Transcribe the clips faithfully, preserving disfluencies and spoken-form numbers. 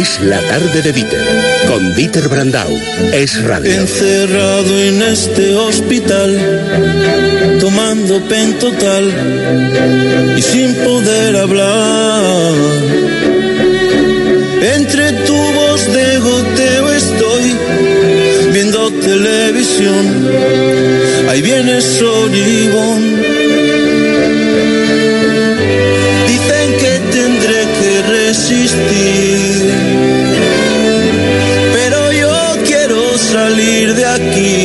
Es la tarde de Dieter, con Dieter Brandau. Es radio. Encerrado en este hospital, tomando pentotal y sin poder hablar. Entre tubos de goteo estoy viendo televisión. Ahí viene Soribón. Dicen que tendré que resistir, pero yo quiero salir de aquí.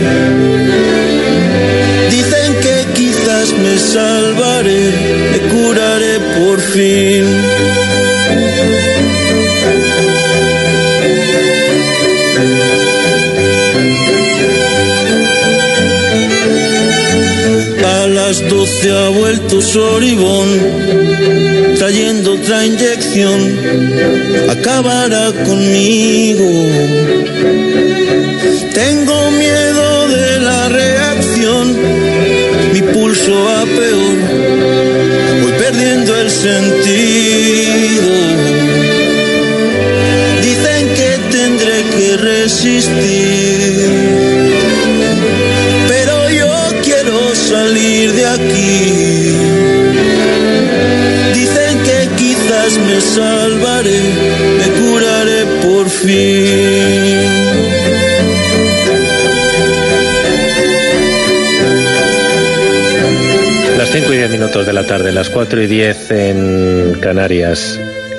Dicen que quizás me salvaré, me curaré por fin. A las doce ha vuelto Soribón, trayendo otra inyección, acabará conmigo. Tengo miedo de la reacción, mi pulso va peor, voy perdiendo el sentido. Dicen que tendré que resistir, pero yo quiero salir de aquí. Dicen que quizás me salvaré, me curaré por fin. Las cinco y diez minutos de la tarde, las cuatro y diez en Canarias.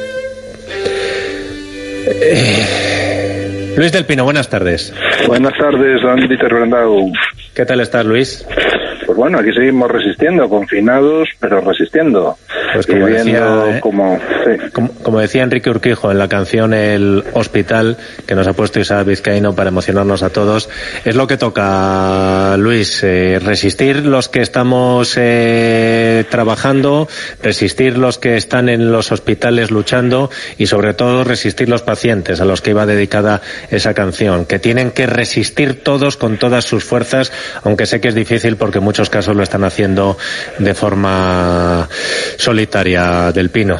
Eh, Luis del Pino, buenas tardes. Buenas tardes, don Dieter Brandau. ¿Qué tal estás, Luis? Pues bueno, aquí seguimos resistiendo, confinados, pero resistiendo. Pues como, decía, ¿eh? como, sí. como, como decía Enrique Urquijo en la canción El Hospital, que nos ha puesto Isaac Vizcaíno para emocionarnos a todos, es lo que toca, Luis, eh, resistir los que estamos eh, trabajando, resistir los que están en los hospitales luchando y sobre todo resistir los pacientes a los que iba dedicada esa canción, que tienen que resistir todos con todas sus fuerzas, aunque sé que es difícil porque en muchos casos lo están haciendo de forma solitaria, del Pino.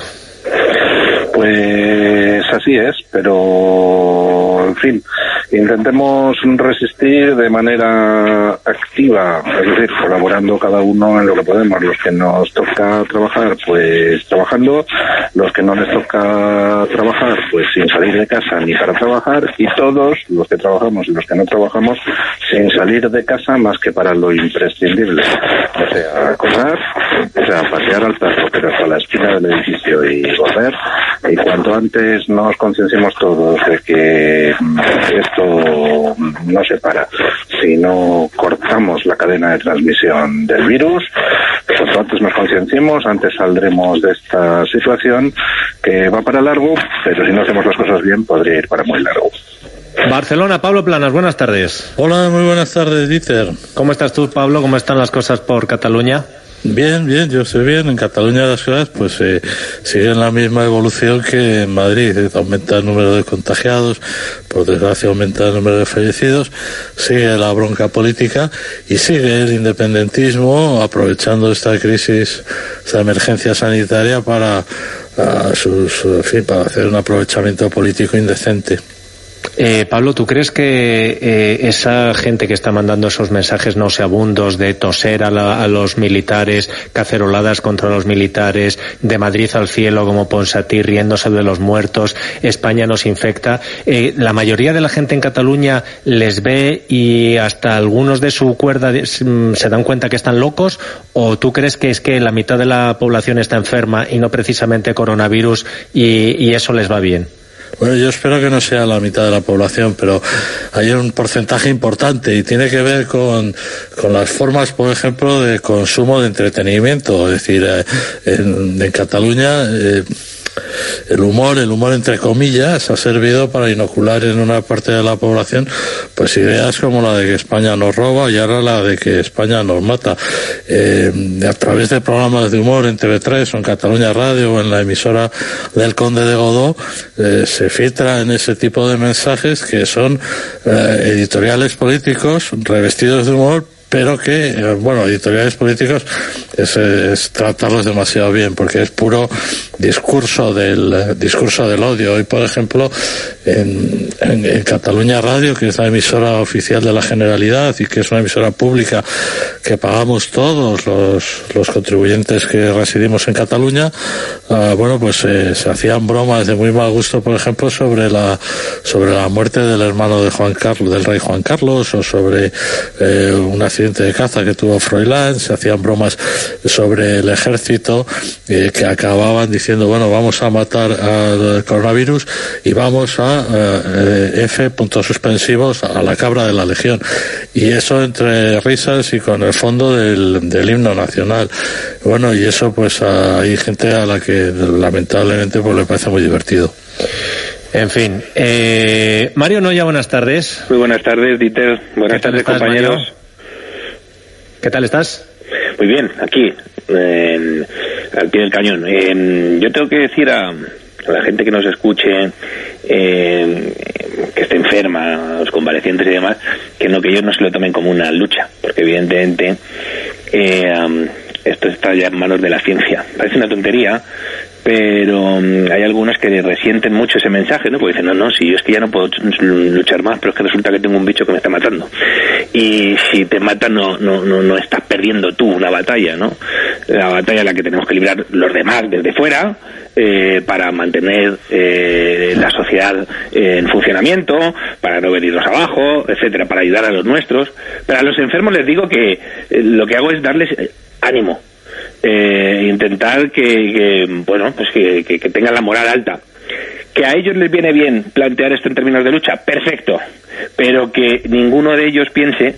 Pues así es, pero en fin, intentemos resistir de manera activa, es decir, colaborando cada uno en lo que podemos. Los que nos toca trabajar, pues trabajando; los que no les toca trabajar, pues sin salir de casa ni para trabajar; y todos los que trabajamos y los que no trabajamos, sin salir de casa más que para lo imprescindible, o sea, comer, o sea, pasear al perro, pero hasta la esquina del edificio y volver. Y cuanto antes nos concienciemos todos de que esto no se para, si no cortamos la cadena de transmisión del virus, cuanto antes nos concienciemos, antes saldremos de esta situación que va para largo, pero si no hacemos las cosas bien, podría ir para muy largo. Barcelona, Pablo Planas, buenas tardes. Hola, muy buenas tardes, Dieter. ¿Cómo estás tú, Pablo? ¿Cómo están las cosas por Cataluña? Bien, bien, yo estoy bien. En Cataluña las cosas pues eh, siguen la misma evolución que en Madrid. Aumenta el número de contagiados, por desgracia aumenta el número de fallecidos, sigue la bronca política y sigue el independentismo aprovechando esta crisis, esta emergencia sanitaria para, a sus, en fin, para hacer un aprovechamiento político indecente. Eh, Pablo, ¿tú crees que eh, esa gente que está mandando esos mensajes nauseabundos de toser a, la, a los militares, caceroladas contra los militares, de Madrid al cielo como Ponsatí, riéndose de los muertos, España nos infecta, eh, la mayoría de la gente en Cataluña les ve y hasta algunos de su cuerda de, se dan cuenta que están locos? ¿O tú crees que es que la mitad de la población está enferma y no precisamente coronavirus y, y eso les va bien? Bueno, yo espero que no sea la mitad de la población, pero hay un porcentaje importante y tiene que ver con, con las formas, por ejemplo, de consumo de entretenimiento. Es decir, eh, en, en Cataluña eh, el humor, el humor entre comillas, ha servido para inocular en una parte de la población pues ideas como la de que España nos roba y ahora la de que España nos mata. Eh, a través de programas de humor en T V tres o en Cataluña Radio o en la emisora del Conde de Godó, eh, se filtran ese tipo de mensajes que son eh, editoriales políticos revestidos de humor pero que, eh, bueno, editoriales políticos es, es tratarlos demasiado bien, porque es puro discurso del eh, discurso del odio. Hoy, por ejemplo, en, en, en Cataluña Radio, que es la emisora oficial de la Generalidad y que es una emisora pública que pagamos todos los, los contribuyentes que residimos en Cataluña, uh, bueno, pues eh, se hacían bromas de muy mal gusto, por ejemplo, sobre la sobre la muerte del hermano de Juan Carlos, del rey Juan Carlos, o sobre eh, un accidente de caza que tuvo Froilán. Se hacían bromas sobre el ejército, eh, que acababan diciendo, bueno, vamos a matar al coronavirus y vamos a eh, F puntos suspensivos a la cabra de la Legión. Y eso entre risas y con el fondo del, del himno nacional. Bueno, y eso pues a, hay gente a la que lamentablemente pues le parece muy divertido. En fin, eh, Mario Noya, buenas tardes. Muy buenas tardes, Dieter. Buenas tardes, estás, compañeros. Mario? ¿Qué tal estás? Muy bien, aquí, en, al pie del cañón. Eh, yo tengo que decir a, a la gente que nos escuche, eh, que esté enferma, los convalecientes y demás, que no, que ellos no se lo tomen como una lucha, porque evidentemente eh, um, esto está ya en manos de la ciencia. Parece una tontería, pero um, hay algunos que resienten mucho ese mensaje, ¿no? Porque dicen, no, no, si yo es que ya no puedo luchar más, pero es que resulta que tengo un bicho que me está matando. Y si te mata, no no no, no estás perdiendo tú una batalla, ¿no? La batalla en la que tenemos que librar los demás desde fuera, eh, para mantener eh, la sociedad eh, en funcionamiento, para no venirnos abajo, etcétera, para ayudar a los nuestros. Pero a los enfermos les digo que eh, lo que hago es darles eh, ánimo. Eh, intentar que, que bueno pues que, que, que tengan la moral alta. Que a ellos les viene bien plantear esto en términos de lucha, perfecto, pero que ninguno de ellos piense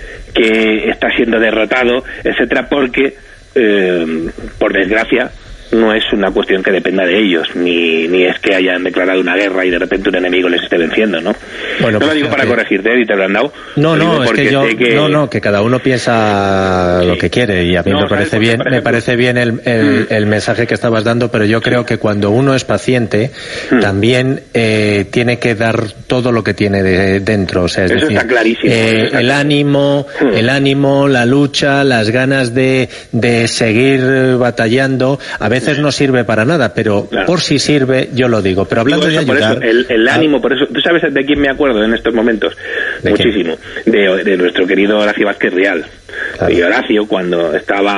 que está siendo derrotado, etcétera, porque eh, por desgracia no es una cuestión que dependa de ellos, ni, ni es que hayan declarado una guerra y de repente un enemigo les esté venciendo, ¿no? Bueno, no pues lo digo para que... corregirte, Dieter Brandau. No, no, es que yo, que... no, no, que cada uno piensa sí. lo que quiere, y a mí no, me parece bien, me parece bien el, el, mm. el mensaje que estabas dando, pero yo creo que cuando uno es paciente, mm. también eh, tiene que dar todo lo que tiene de, dentro, o sea, es eso decir, está clarísimo. Eh, está el claro. ánimo, mm. el ánimo, la lucha, las ganas de, de seguir batallando, a veces no sirve para nada, pero claro. por si sirve, yo lo digo. Pero hablando eso, de ayudar... Por eso, el, el ánimo, por eso... ¿Tú sabes de quién me acuerdo en estos momentos? ¿De Muchísimo. De, de nuestro querido Horacio Vázquez Rial. Claro. Y Horacio, cuando estaba...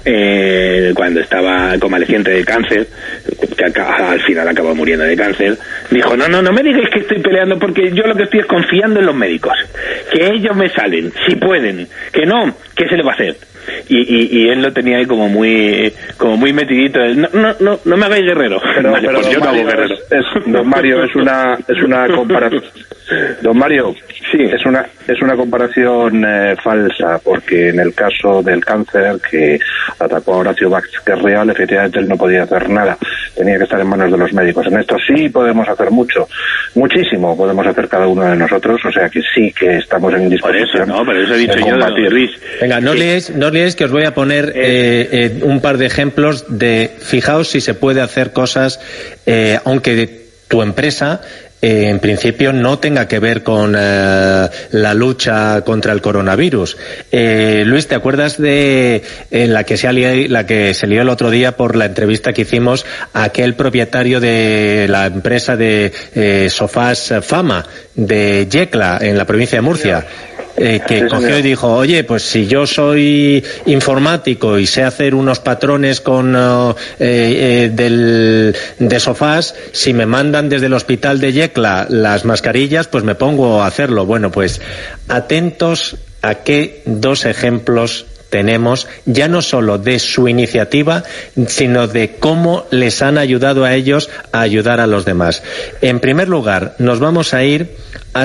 Eh, cuando estaba convaleciente de cáncer, que acá, al final acabó muriendo de cáncer, dijo, no, no, no me digáis que estoy peleando, porque yo lo que estoy es confiando en los médicos, que ellos me salen, si pueden, que no, ¿qué se le va a hacer? Y, y, y él lo tenía ahí como muy como muy metidito. No, no, no, no me hagáis guerrero. Pero, vale, pero pues yo no hago guerrero. Es, es, don Mario, es una es una comparación. Don Mario, sí, es una es una comparación eh, falsa, porque en el caso del cáncer que atacó a Horacio Vázquez Rial, efectivamente él no podía hacer nada, tenía que estar en manos de los médicos. En esto sí podemos hacer mucho, muchísimo podemos hacer cada uno de nosotros, o sea que sí que estamos en disposición. Por eso, no, pero eso he dicho yo, Luis. Venga, no sí. lees, no lees que os voy a poner eh, eh, un par de ejemplos de, fijaos si se puede hacer cosas, eh, aunque tu empresa Eh, en principio no tenga que ver con eh, la lucha contra el coronavirus. Eh, Luis, ¿te acuerdas de eh, la que se lió, la que se lió el otro día por la entrevista que hicimos a aquel propietario de la empresa de eh, sofás Fama de Yecla en la provincia de Murcia? Eh, que sí, cogió y dijo, oye, pues si yo soy informático y sé hacer unos patrones con uh, eh, eh, del, de sofás, si me mandan desde el hospital de Yecla las mascarillas, pues me pongo a hacerlo. Bueno, pues atentos a qué dos ejemplos tenemos, ya no solo de su iniciativa, sino de cómo les han ayudado a ellos a ayudar a los demás. En primer lugar, nos vamos a ir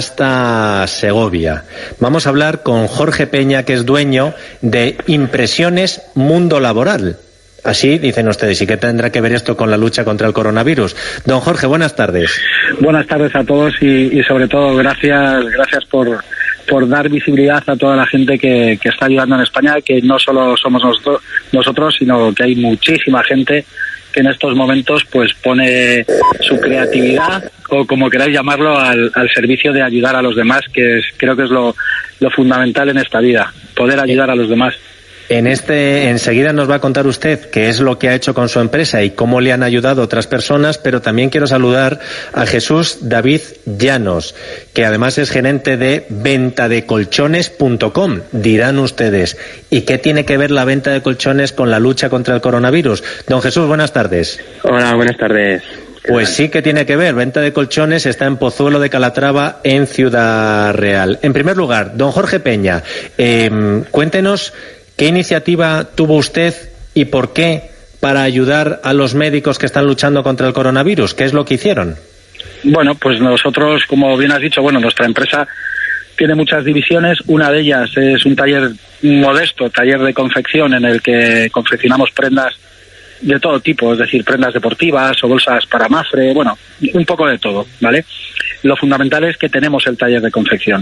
hasta Segovia. Vamos a hablar con Jorge Peña, que es dueño de Impresiones Mundo Laboral. Así dicen ustedes, ¿y qué tendrá que ver esto con la lucha contra el coronavirus? Don Jorge, buenas tardes. Buenas tardes a todos y, y sobre todo gracias gracias por, por dar visibilidad a toda la gente que, que está ayudando en España, que no solo somos nosotros, nosotros, sino que hay muchísima gente que en estos momentos pues pone su creatividad, o como queráis llamarlo, al, al servicio de ayudar a los demás, que es, creo que es lo, lo fundamental en esta vida, poder ayudar a los demás. En este, enseguida nos va a contar usted qué es lo que ha hecho con su empresa y cómo le han ayudado otras personas, pero también quiero saludar a Jesús David Llanos, que además es gerente de venta de colchones punto com. Dirán ustedes, ¿y qué tiene que ver la venta de colchones con la lucha contra el coronavirus? Don Jesús, buenas tardes. Hola, buenas tardes. Pues sí que tiene que ver. Venta de colchones está en Pozuelo de Calatrava, en Ciudad Real. En primer lugar, don Jorge Peña, eh, cuéntenos ¿qué iniciativa tuvo usted y por qué para ayudar a los médicos que están luchando contra el coronavirus? ¿Qué es lo que hicieron? Bueno, pues nosotros, como bien has dicho, bueno, nuestra empresa tiene muchas divisiones. Una de ellas es un taller modesto, taller de confección, en el que confeccionamos prendas de todo tipo, es decir, prendas deportivas o bolsas para mafre, bueno, un poco de todo, ¿vale? Lo fundamental es que tenemos el taller de confección.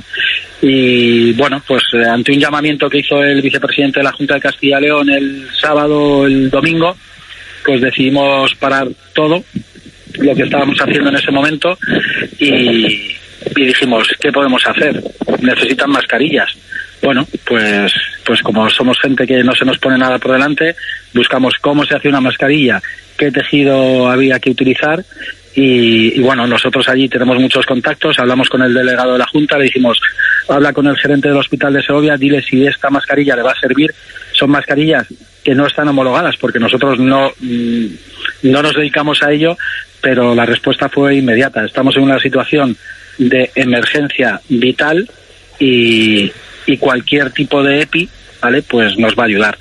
Y bueno, pues eh, ante un llamamiento que hizo el vicepresidente de la Junta de Castilla y León el sábado, el domingo, pues decidimos parar todo lo que estábamos haciendo en ese momento y, y dijimos, ¿qué podemos hacer? Necesitan mascarillas. Bueno, pues pues como somos gente que no se nos pone nada por delante, buscamos cómo se hace una mascarilla, qué tejido había que utilizar y, y bueno, nosotros allí tenemos muchos contactos, hablamos con el delegado de la Junta, le dijimos, habla con el gerente del Hospital de Segovia, dile si esta mascarilla le va a servir. Son mascarillas que no están homologadas porque nosotros no, no nos dedicamos a ello, pero la respuesta fue inmediata. Estamos en una situación de emergencia vital y... y cualquier tipo de EPI, ¿vale?, pues nos va a ayudar.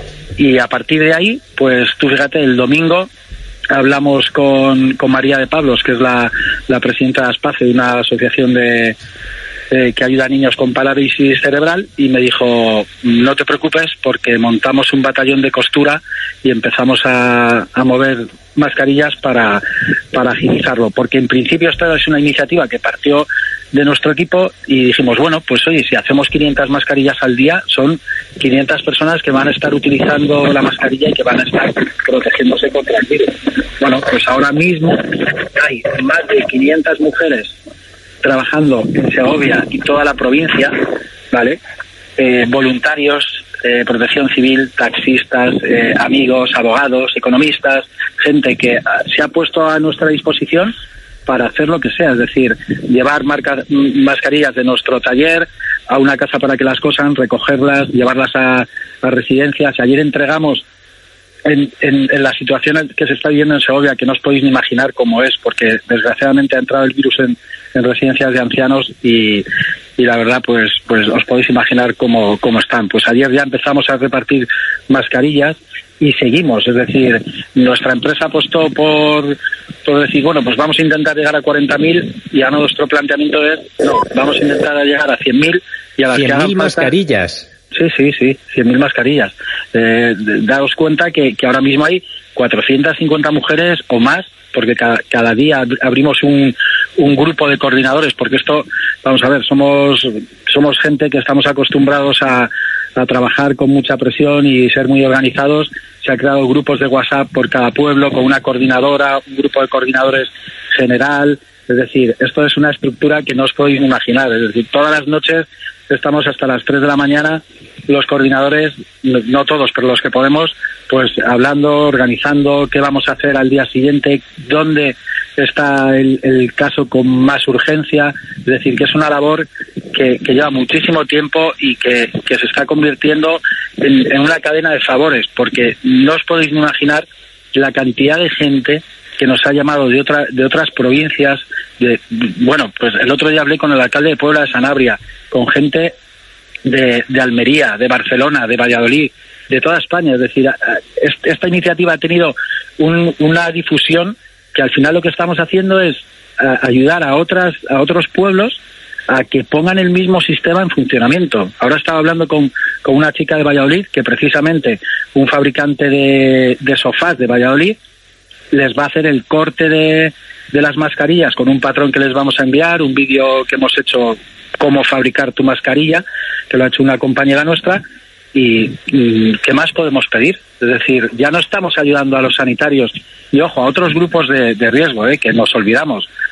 Y a partir de ahí, pues tú fíjate, el domingo hablamos con, con María de Pablos, que es la, la presidenta de ASPACE, de una asociación de eh, que ayuda a niños con parálisis cerebral, y me dijo, no te preocupes porque montamos un batallón de costura y empezamos a, a mover mascarillas para, para agilizarlo, porque en principio esta es una iniciativa que partió de nuestro equipo y dijimos, bueno, pues oye, si hacemos quinientas mascarillas al día, son quinientas personas que van a estar utilizando la mascarilla y que van a estar protegiéndose contra el virus. Bueno, pues ahora mismo hay más de quinientas mujeres trabajando en Segovia y toda la provincia, ¿vale? Eh, voluntarios, eh, protección civil, taxistas, eh, amigos, abogados, economistas, gente que uh, se ha puesto a nuestra disposición para hacer lo que sea, es decir, llevar marca, mascarillas de nuestro taller a una casa para que las cosan, recogerlas, llevarlas a, a residencias. Ayer entregamos en, en, en la situación que se está viviendo en Segovia, que no os podéis ni imaginar cómo es, porque desgraciadamente ha entrado el virus en, en residencias de ancianos y, y la verdad pues pues os podéis imaginar cómo, cómo están. Pues ayer ya empezamos a repartir mascarillas y seguimos, es decir, nuestra empresa apostó por, por decir, bueno, pues vamos a intentar llegar a cuarenta mil y ahora nuestro planteamiento es, no, vamos a intentar llegar a cien mil y a las que hagan cien mil mascarillas. Sí, sí, sí, cien mil mascarillas. Eh, daos cuenta que, que ahora mismo hay cuatrocientas cincuenta mujeres o más, porque cada, cada día abrimos un, un grupo de coordinadores, porque esto, vamos a ver, somos somos gente que estamos acostumbrados a, a trabajar con mucha presión y ser muy organizados. Se han creado grupos de WhatsApp por cada pueblo con una coordinadora, un grupo de coordinadores general. Es decir, esto es una estructura que no os podéis imaginar. Es decir, todas las noches estamos hasta las tres de la mañana, los coordinadores, no todos, pero los que podemos, pues hablando, organizando qué vamos a hacer al día siguiente, dónde está el, el caso con más urgencia. Es decir, que es una labor que, que lleva muchísimo tiempo y que, que se está convirtiendo en, en una cadena de favores, porque no os podéis imaginar la cantidad de gente que nos ha llamado de otra, de otras provincias. De, bueno, pues el otro día hablé con el alcalde de Puebla de Sanabria, con gente de, de Almería, de Barcelona, de Valladolid, de toda España. Es decir, esta iniciativa ha tenido un, una difusión que al final lo que estamos haciendo es ayudar a otras a otros pueblos a que pongan el mismo sistema en funcionamiento. Ahora estaba hablando con, con una chica de Valladolid que precisamente un fabricante de, de sofás de Valladolid les va a hacer el corte de, de las mascarillas con un patrón que les vamos a enviar, un vídeo que hemos hecho cómo fabricar tu mascarilla, que lo ha hecho una compañera nuestra, y, y ¿qué más podemos pedir? Es decir, ya no estamos ayudando a los sanitarios y, ojo, a otros grupos de, de riesgo, ¿eh? Que nos olvidamos.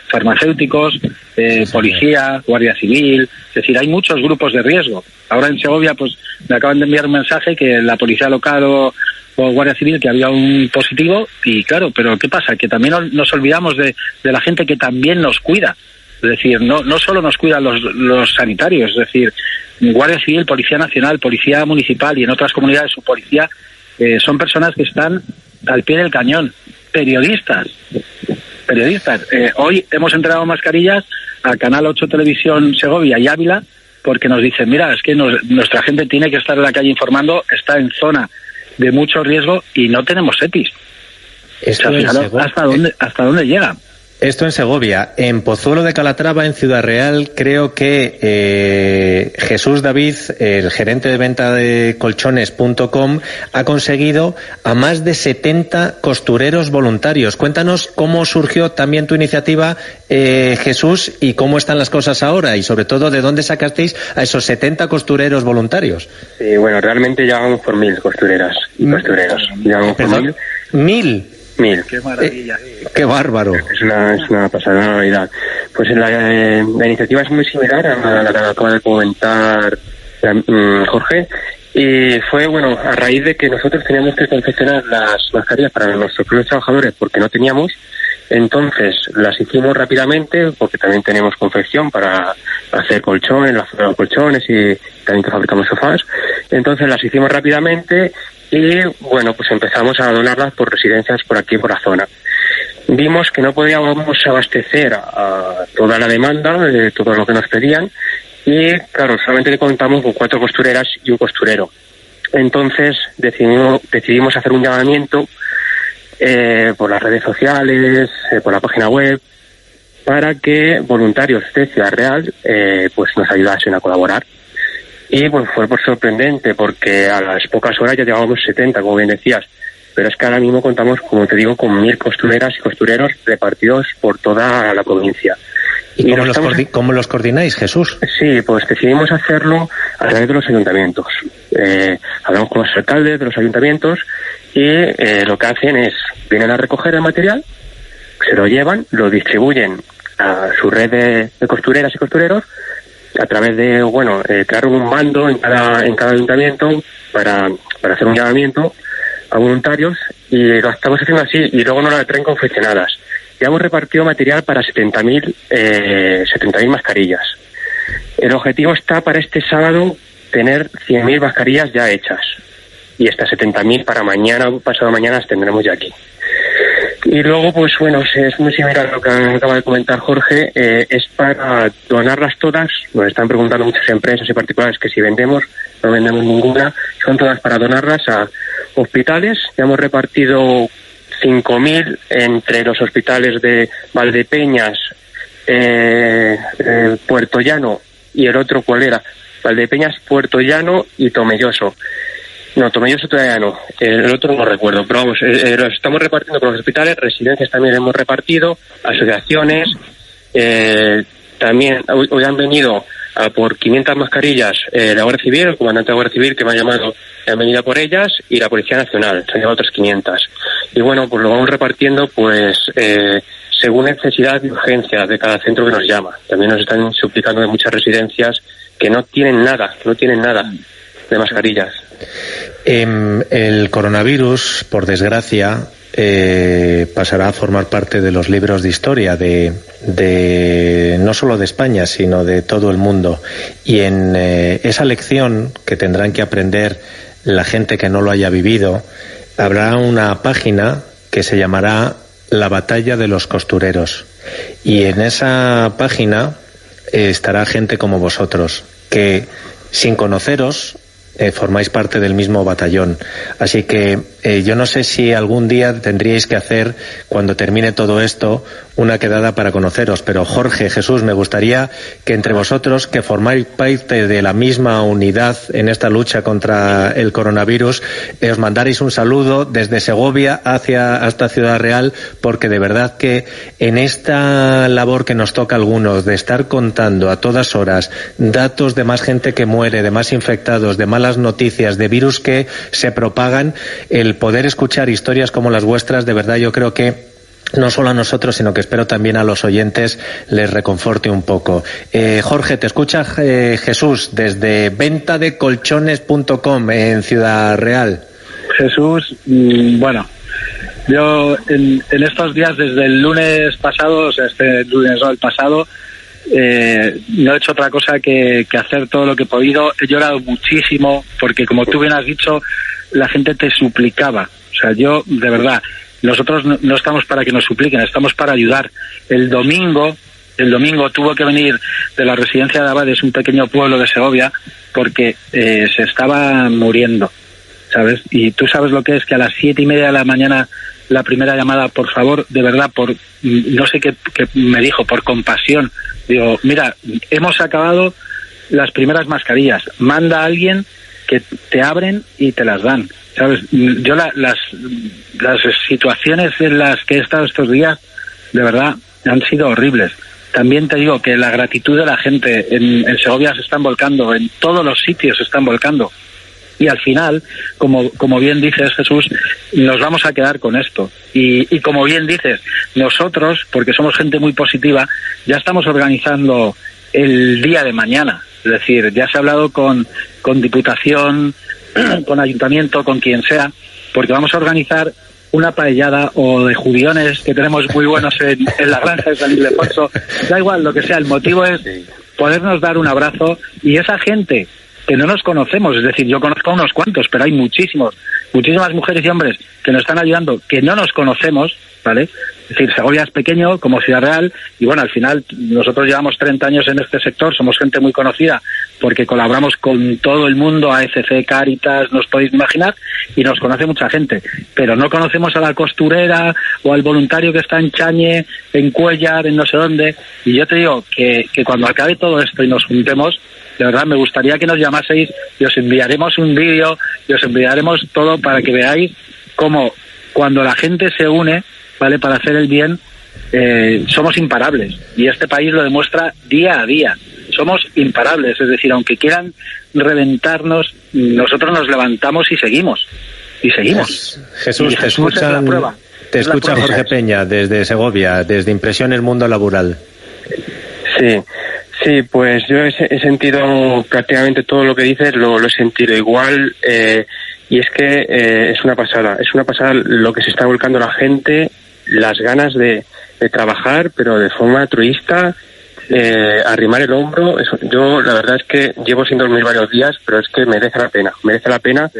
farmacéuticos, eh, policía, guardia civil, es decir, hay muchos grupos de riesgo. Ahora en Segovia, pues me acaban de enviar un mensaje que la policía local o, o guardia civil que había un positivo, y claro, pero ¿qué pasa? Que también nos olvidamos de, de la gente que también nos cuida. Es decir, no no solo nos cuidan los, los sanitarios, es decir, Guardia Civil, Policía Nacional, Policía Municipal y en otras comunidades su policía, eh, son personas que están al pie del cañón. Periodistas, periodistas. Eh, hoy hemos entregado mascarillas a Canal ocho Televisión Segovia y Ávila porque nos dicen, mira, es que nos, nuestra gente tiene que estar en la calle informando, está en zona de mucho riesgo y no tenemos EPIs. O sea, fijaros hasta dónde, hasta dónde llega. Esto en Segovia. En Pozuelo de Calatrava, en Ciudad Real, creo que eh, Jesús David, el gerente de venta de colchones punto com, ha conseguido a más de setenta costureros voluntarios. Cuéntanos cómo surgió también tu iniciativa, eh, Jesús, y cómo están las cosas ahora, y sobre todo de dónde sacasteis a esos setenta costureros voluntarios. Sí, bueno, realmente ya vamos por mil costureras y costureros. Ya vamos por mil. ¿Mil? Mil. Qué maravilla. Eh, qué bárbaro. Es una, es una pasada, una realidad. Pues la, eh, la iniciativa es muy similar a la que acaba de comentar um, Jorge. Y fue, bueno, a raíz de que nosotros teníamos que confeccionar las mascarillas para nuestros propios trabajadores porque no teníamos. Entonces las hicimos rápidamente porque también tenemos confección para hacer colchones, la zona de colchones y también que fabricamos sofás. Entonces las hicimos rápidamente y bueno, pues empezamos a donarlas por residencias por aquí, por la zona. Vimos que no podíamos abastecer a toda la demanda de todo lo que nos pedían y claro, solamente contamos con cuatro costureras y un costurero. Entonces decidimos, decidimos hacer un llamamiento eh, por las redes sociales, eh, por la página web, para que voluntarios de Ciudad Real eh, pues nos ayudasen a colaborar. Y pues fue por sorprendente porque a las pocas horas ya llevábamos setenta, como bien decías, pero es que ahora mismo contamos, como te digo, con mil costureras y costureros repartidos por toda la provincia. ¿Y, ¿Y cómo, los estamos... cómo los coordináis, Jesús? Sí, pues decidimos hacerlo a través de los ayuntamientos. Eh, hablamos con los alcaldes de los ayuntamientos y eh, lo que hacen es, vienen a recoger el material, se lo llevan, lo distribuyen a su red de, de costureras y costureros, a través de, bueno, eh, crearon un mando en cada en cada ayuntamiento para, para hacer un llamamiento a voluntarios y lo estamos haciendo así y luego nos la traen confeccionadas. Ya hemos repartido material para setenta mil eh, setenta mil mascarillas. El objetivo está para este sábado tener cien mil mascarillas ya hechas y estas setenta mil para mañana o pasado mañana las tendremos ya aquí. Y luego, pues bueno, es muy similar a lo que acaba de comentar Jorge, eh, es para donarlas todas. Nos están preguntando muchas empresas y particulares que si vendemos, no vendemos ninguna, son todas para donarlas a hospitales. Ya hemos repartido cinco mil entre los hospitales de Valdepeñas, eh, eh, Puerto Llano y el otro, ¿cuál era? Valdepeñas, Puerto Llano y Tomelloso. No, Tomelloso todavía no, el otro no recuerdo, pero vamos, eh, eh, los estamos repartiendo con los hospitales, residencias también hemos repartido, asociaciones, eh, también hoy, hoy han venido a por quinientas mascarillas eh, la Guardia Civil, el comandante de la Guardia Civil que me ha llamado, han venido por ellas, y la Policía Nacional, se han llevado otras quinientas. Y bueno, pues lo vamos repartiendo pues eh, según necesidad y urgencia de cada centro que nos llama. También nos están suplicando de muchas residencias que no tienen nada, no tienen nada de mascarillas. Eh, el coronavirus, por desgracia, eh, pasará a formar parte de los libros de historia de, de no solo de España, sino de todo el mundo. Y en eh, esa lección que tendrán que aprender la gente que no lo haya vivido, habrá una página que se llamará La Batalla de los Costureros. Y en esa página eh, estará gente como vosotros, que sin conoceros Eh, formáis parte del mismo batallón. Así que eh, yo no sé si algún día tendríais que hacer, cuando termine todo esto, una quedada para conoceros, pero Jorge, Jesús, me gustaría que entre vosotros, que formáis parte de la misma unidad en esta lucha contra el coronavirus, eh, os mandaréis un saludo desde Segovia hacia hasta Ciudad Real, porque de verdad que en esta labor que nos toca a algunos, de estar contando a todas horas datos de más gente que muere, de más infectados, de malas noticias, de virus que se propagan, el poder escuchar historias como las vuestras, de verdad yo creo que no solo a nosotros, sino que espero también a los oyentes les reconforte un poco. Eh, Jorge, te escucha eh, Jesús desde venta de colchones punto com en Ciudad Real. Jesús, mmm, bueno, yo en, en estos días, desde el lunes pasado, o sea, este lunes no, el pasado, eh, no he hecho otra cosa que, que hacer todo lo que he podido. He llorado muchísimo porque, como tú bien has dicho, la gente te suplicaba. O sea, yo, de verdad, nosotros no, no estamos para que nos supliquen, estamos para ayudar. El domingo, el domingo tuvo que venir de la residencia de Abades, un pequeño pueblo de Segovia, porque eh, se estaba muriendo, ¿sabes? Y tú sabes lo que es que a las siete y media de la mañana la primera llamada, por favor, de verdad, por no sé qué, qué me dijo, por compasión. Digo, mira, hemos acabado las primeras mascarillas, manda a alguien que te abren y te las dan, ¿sabes? Yo la, las, las situaciones en las que he estado estos días, de verdad, han sido horribles. También te digo que la gratitud de la gente en, en Segovia se están volcando, en todos los sitios se están volcando. Y al final, como, como bien dices, Jesús, nos vamos a quedar con esto. Y, y como bien dices, nosotros, porque somos gente muy positiva, ya estamos organizando el día de mañana. Es decir, ya se ha hablado con, con Diputación, con Ayuntamiento, con quien sea, porque vamos a organizar una paellada o de judiones que tenemos muy buenos en, en la granja de San Ildefonso. Da igual, lo que sea, el motivo es podernos dar un abrazo, y esa gente que no nos conocemos, es decir, yo conozco a unos cuantos, pero hay muchísimos, muchísimas mujeres y hombres que nos están ayudando, que no nos conocemos, ¿vale? Es decir, Segovia es pequeño, como Ciudad Real, y bueno, al final nosotros llevamos treinta años en este sector, somos gente muy conocida, porque colaboramos con todo el mundo, A F C, Cáritas, no os podéis imaginar, y nos conoce mucha gente, pero no conocemos a la costurera o al voluntario que está en Chañe, en Cuellar, en no sé dónde, y yo te digo que, que cuando acabe todo esto y nos juntemos, de verdad me gustaría que nos llamaseis y os enviaremos un vídeo y os enviaremos todo para que veáis cómo cuando la gente se une, ¿vale?, para hacer el bien, eh, somos imparables, y este país lo demuestra día a día. Somos imparables, es decir, aunque quieran reventarnos, nosotros nos levantamos y seguimos, y seguimos. Jesús, y te Jesús escuchan, es la prueba. te es escucha prueba. Jorge Peña desde Segovia, desde Impresiones Mundo Laboral. Sí, sí, pues yo he, he sentido prácticamente todo lo que dices, lo, lo he sentido igual, eh, y es que eh, es una pasada, es una pasada lo que se está volcando la gente, las ganas de, de trabajar, pero de forma altruista, eh, arrimar el hombro. Eso, yo la verdad es que llevo sin dormir varios días, pero es que merece la pena, merece la pena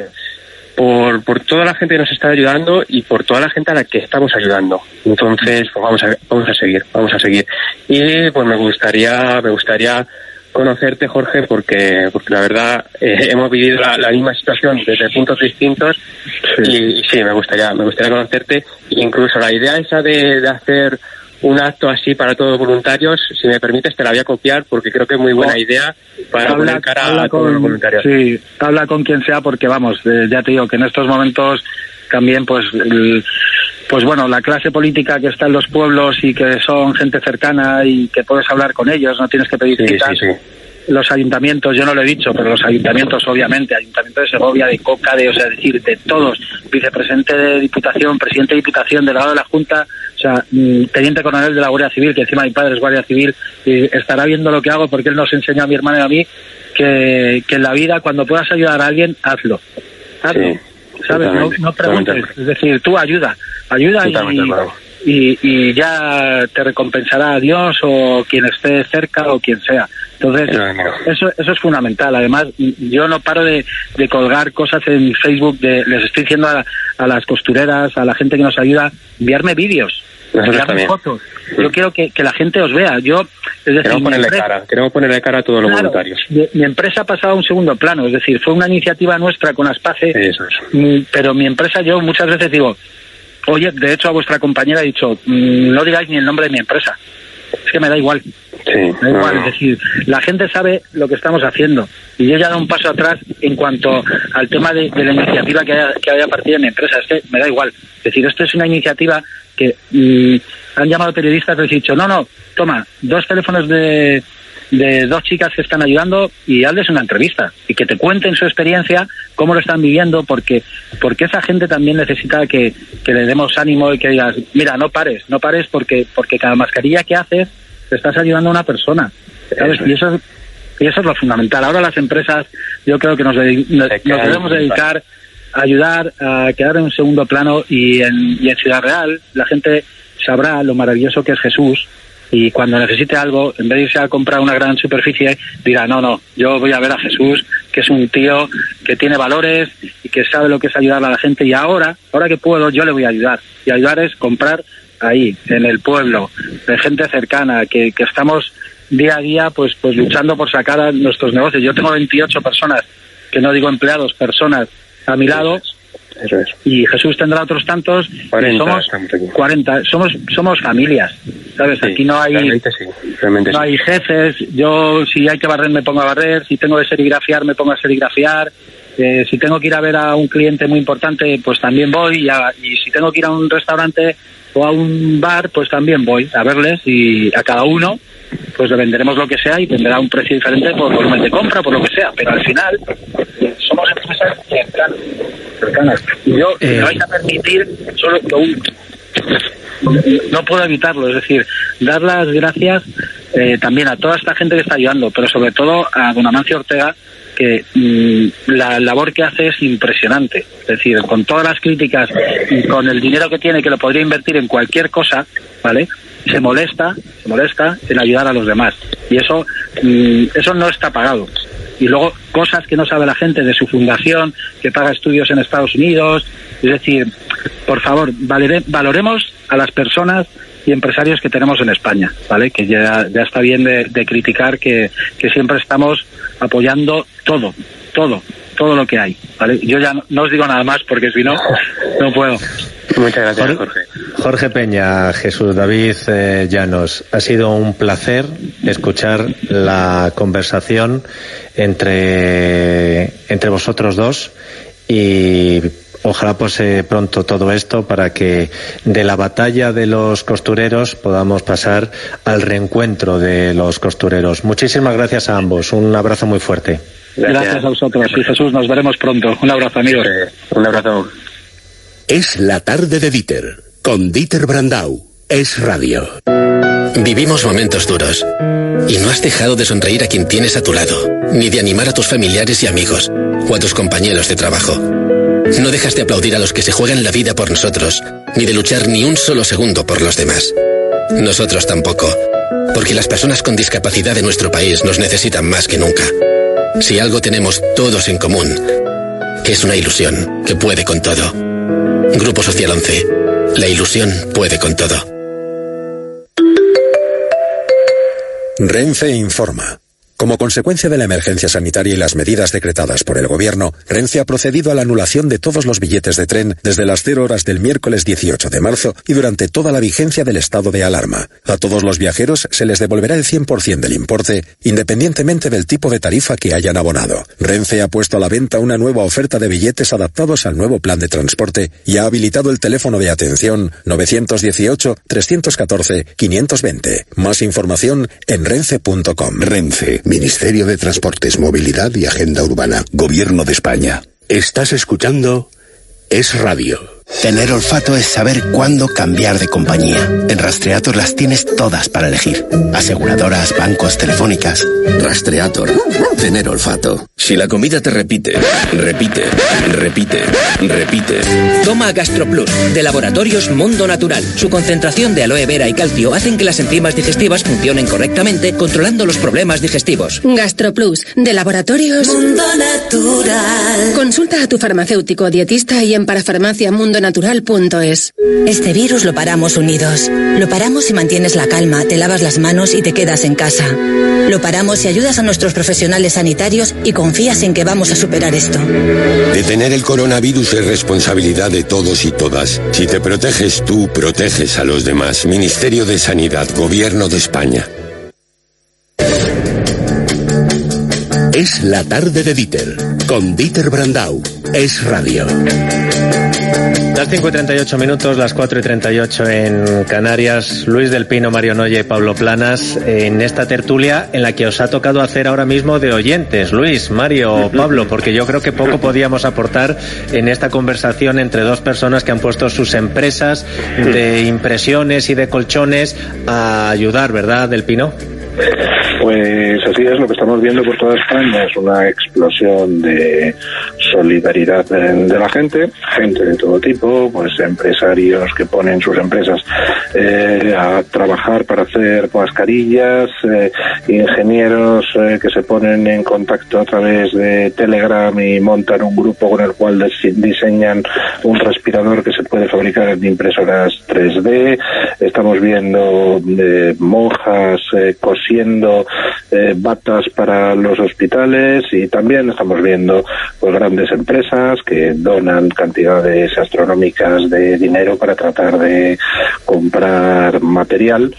por, por toda la gente que nos está ayudando y por toda la gente a la que estamos ayudando. Entonces, pues vamos a, vamos a seguir, vamos a seguir. Y pues me gustaría, me gustaría conocerte, Jorge, porque porque la verdad eh, hemos vivido la, la misma situación desde puntos distintos, sí. y, y sí, me gustaría, me gustaría conocerte. Incluso la idea esa de, de hacer un acto así para todos los voluntarios, si me permites, te la voy a copiar porque creo que es muy buena oh. idea para habla, poner cara habla a todos con, los voluntarios. Sí, habla con quien sea, porque vamos, eh, ya te digo que en estos momentos también pues el, pues bueno, la clase política que está en los pueblos y que son gente cercana y que puedes hablar con ellos, no tienes que pedir sí, citas. Sí, sí. Los ayuntamientos, yo no lo he dicho, pero los ayuntamientos, obviamente, Ayuntamiento de Segovia, de Coca, de, o sea, decir, de todos, vicepresidente de Diputación, presidente de Diputación, delegado de la Junta, o sea, teniente coronel de la Guardia Civil, que encima mi padre es Guardia Civil, y estará viendo lo que hago porque él nos enseñó a mi hermano y a mí que, que en la vida, cuando puedas ayudar a alguien, hazlo. Hazlo. Sí, ¿sabes? No, no preguntes. Es decir, tú ayuda, ayuda y, y, y ya te recompensará Dios o quien esté cerca o quien sea. Entonces, eso eso es fundamental. Además, yo no paro de, de colgar cosas en Facebook, de, les estoy diciendo a, a las costureras, a la gente que nos ayuda, enviarme vídeos, enviarme fotos. Yo quiero que, que la gente os vea. Yo, es decir, queremos ponerle empresa, cara, queremos ponerle cara a todos los claro, voluntarios. Mi, mi empresa ha pasado a un segundo plano, es decir, fue una iniciativa nuestra con Aspace, eso es. Pero mi empresa, yo muchas veces digo, oye, de hecho a vuestra compañera he dicho, no digáis ni el nombre de mi empresa. Es que me da igual. Sí, da igual, no. Es decir, la gente sabe lo que estamos haciendo. Y yo ya he dado un paso atrás en cuanto al tema de, de la iniciativa que haya, que haya partido en mi empresa. Es que me da igual. Es decir, esto es una iniciativa que mmm, han llamado periodistas y les he dicho, no, no, toma, dos teléfonos de, de dos chicas que están ayudando y hazles una entrevista y que te cuenten su experiencia, cómo lo están viviendo, porque porque esa gente también necesita que, que le demos ánimo y que digas, mira, no pares, no pares porque porque cada mascarilla que haces te estás ayudando a una persona, ¿sabes? Y eso es, y eso es lo fundamental. Ahora las empresas, yo creo que nos, dedi- nos, nos debemos dedicar a ayudar a quedar en un segundo plano, y en, y en Ciudad Real la gente sabrá lo maravilloso que es Jesús, y cuando necesite algo, en vez de irse a comprar una gran superficie, dirá, no, no, yo voy a ver a Jesús, que es un tío que tiene valores y que sabe lo que es ayudar a la gente, y ahora, ahora que puedo, yo le voy a ayudar. Y ayudar es comprar ahí, en el pueblo, de gente cercana, que, que estamos día a día pues pues luchando por sacar a nuestros negocios. Yo tengo veintiocho personas, que no digo empleados, personas a mi lado. Eso es. Y Jesús tendrá otros tantos, cuarenta, y somos cuarenta, somos somos familias, ¿sabes? Sí, aquí no hay realmente sí, realmente no sí. hay jefes. Yo, si hay que barrer, me pongo a barrer, si tengo que serigrafiar, me pongo a serigrafiar, eh, si tengo que ir a ver a un cliente muy importante, pues también voy, y, a, y si tengo que ir a un restaurante o a un bar, pues también voy a verles, y a cada uno pues le venderemos lo que sea y tendrá un precio diferente por volumen de compra, por lo que sea, pero al final eh, somos empresas cercanas, cercanas. Y yo eh... me vais a permitir solo lo único, no puedo evitarlo, es decir, dar las gracias eh, también a toda esta gente que está ayudando, pero sobre todo a don Amancio Ortega, que mmm, la labor que hace es impresionante. Es decir, con todas las críticas y con el dinero que tiene, que lo podría invertir en cualquier cosa, ¿vale?, se molesta, se molesta en ayudar a los demás. Y eso, mmm, eso no está pagado. Y luego, cosas que no sabe la gente de su fundación, que paga estudios en Estados Unidos. Es decir, por favor, valere, valoremos a las personas y empresarios que tenemos en España, ¿vale? Que ya, ya está bien de, de criticar que, que siempre estamos apoyando todo, todo, todo lo que hay, ¿vale? Yo ya no, no os digo nada más, porque si no, no puedo. Muchas gracias, Jorge. Jorge Peña, Jesús David eh, Llanos, ha sido un placer escuchar la conversación entre, entre vosotros dos, y ojalá pues eh, pronto todo esto, para que de la batalla de los costureros podamos pasar al reencuentro de los costureros. Muchísimas gracias a ambos, un abrazo muy fuerte. Gracias, gracias a vosotros, y Jesús, nos veremos pronto. Un abrazo, amigos. Eh, un abrazo. Es la tarde de Dieter, con Dieter Brandau. Es radio. Vivimos momentos duros, y no has dejado de sonreír a quien tienes a tu lado, ni de animar a tus familiares y amigos, o a tus compañeros de trabajo. No dejas de aplaudir a los que se juegan la vida por nosotros, ni de luchar ni un solo segundo por los demás. Nosotros tampoco, porque las personas con discapacidad de nuestro país nos necesitan más que nunca. Si algo tenemos todos en común, es una ilusión que puede con todo. Grupo Social once. La ilusión puede con todo. Renfe informa. Como consecuencia de la emergencia sanitaria y las medidas decretadas por el Gobierno, Renfe ha procedido a la anulación de todos los billetes de tren desde las cero horas del miércoles dieciocho de marzo y durante toda la vigencia del estado de alarma. A todos los viajeros se les devolverá el cien por ciento del importe, independientemente del tipo de tarifa que hayan abonado. Renfe ha puesto a la venta una nueva oferta de billetes adaptados al nuevo plan de transporte y ha habilitado el teléfono de atención nueve uno ocho, tres uno cuatro, cinco dos cero. Más información en renfe punto com. Renfe, Ministerio de Transportes, Movilidad y Agenda Urbana, Gobierno de España. Estás escuchando Es Radio. Tener olfato es saber cuándo cambiar de compañía. En Rastreator las tienes todas para elegir. Aseguradoras, bancos, telefónicas. Rastreator. Tener olfato. Si la comida te repite, repite, repite, repite. Toma GastroPlus, de Laboratorios Mundo Natural. Su concentración de aloe vera y calcio hacen que las enzimas digestivas funcionen correctamente, controlando los problemas digestivos. GastroPlus, de Laboratorios Mundo Natural. Consulta a tu farmacéutico o dietista y en parafarmacia mundo natural punto es. Este virus lo paramos unidos. Lo paramos si mantienes la calma, te lavas las manos y te quedas en casa. Lo paramos si ayudas a nuestros profesionales sanitarios y confías en que vamos a superar esto. Detener el coronavirus es responsabilidad de todos y todas. Si te proteges tú, proteges a los demás. Ministerio de Sanidad, Gobierno de España. Es la tarde de Dieter, con Dieter Brandau. es radio. Las cinco y treinta y ocho minutos, las cuatro y treinta y ocho en Canarias. Luis del Pino, Mario Noya y Pablo Planas en esta tertulia en la que os ha tocado hacer ahora mismo de oyentes. Luis, Mario, Pablo, porque yo creo que poco podíamos aportar en esta conversación entre dos personas que han puesto sus empresas de impresiones y de colchones a ayudar, ¿verdad, del Pino? Pues así es, lo que estamos viendo por toda España es una explosión de solidaridad de, de la gente, gente de todo tipo, pues empresarios que ponen sus empresas eh, a trabajar para hacer mascarillas, eh, ingenieros eh, que se ponen en contacto a través de Telegram y montan un grupo con el cual des- diseñan un respirador que se puede fabricar en impresoras tres D. Estamos viendo eh, monjas eh, cosiendo eh, batas para los hospitales, y también estamos viendo pues grandes empresas que donan cantidades astronómicas de dinero para tratar de comprar material.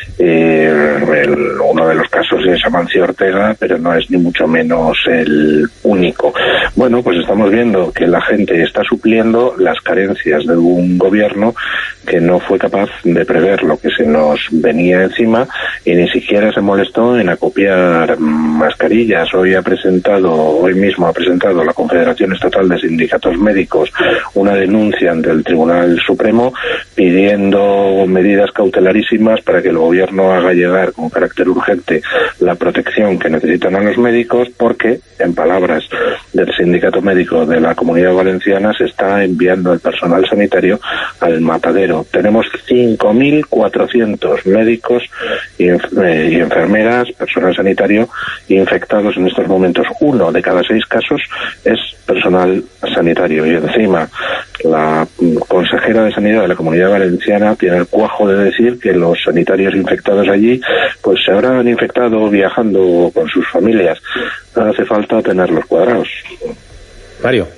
Eh, el, uno de los casos es Amancio Ortega, pero no es ni mucho menos el único. Bueno, pues estamos viendo que la gente está supliendo las carencias de un gobierno que no fue capaz de prever lo que se nos venía encima y ni siquiera se molestó en acopiar mascarillas. Hoy ha presentado, hoy mismo ha presentado la Confederación Estatal de Sindicatos Médicos una denuncia ante el Tribunal Supremo pidiendo medidas cautelarísimas para que el gobierno haga llegar con carácter urgente la protección que necesitan a los médicos, porque, en palabras del Sindicato Médico de la Comunidad Valenciana, se está enviando el personal sanitario al matadero. Tenemos cinco mil cuatrocientos médicos y, eh, y enfermeras, personal sanitario infectados en estos momentos. Uno de cada seis casos es personal sanitario, y encima la consejera de Sanidad de la Comunidad Valenciana tiene el cuajo de decir que los sanitarios infectados allí pues se habrán infectado viajando con sus familias. Hace falta tenerlos cuadrados. Mario.